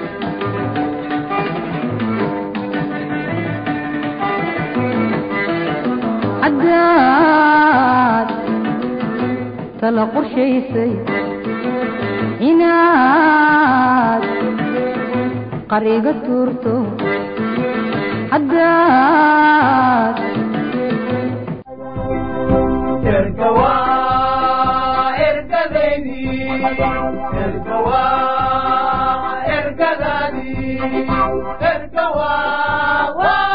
haddaad tala qorshaysay inaad qariga tuurto haddaad erkawa erkadaydi erkawa erkadadi erkawa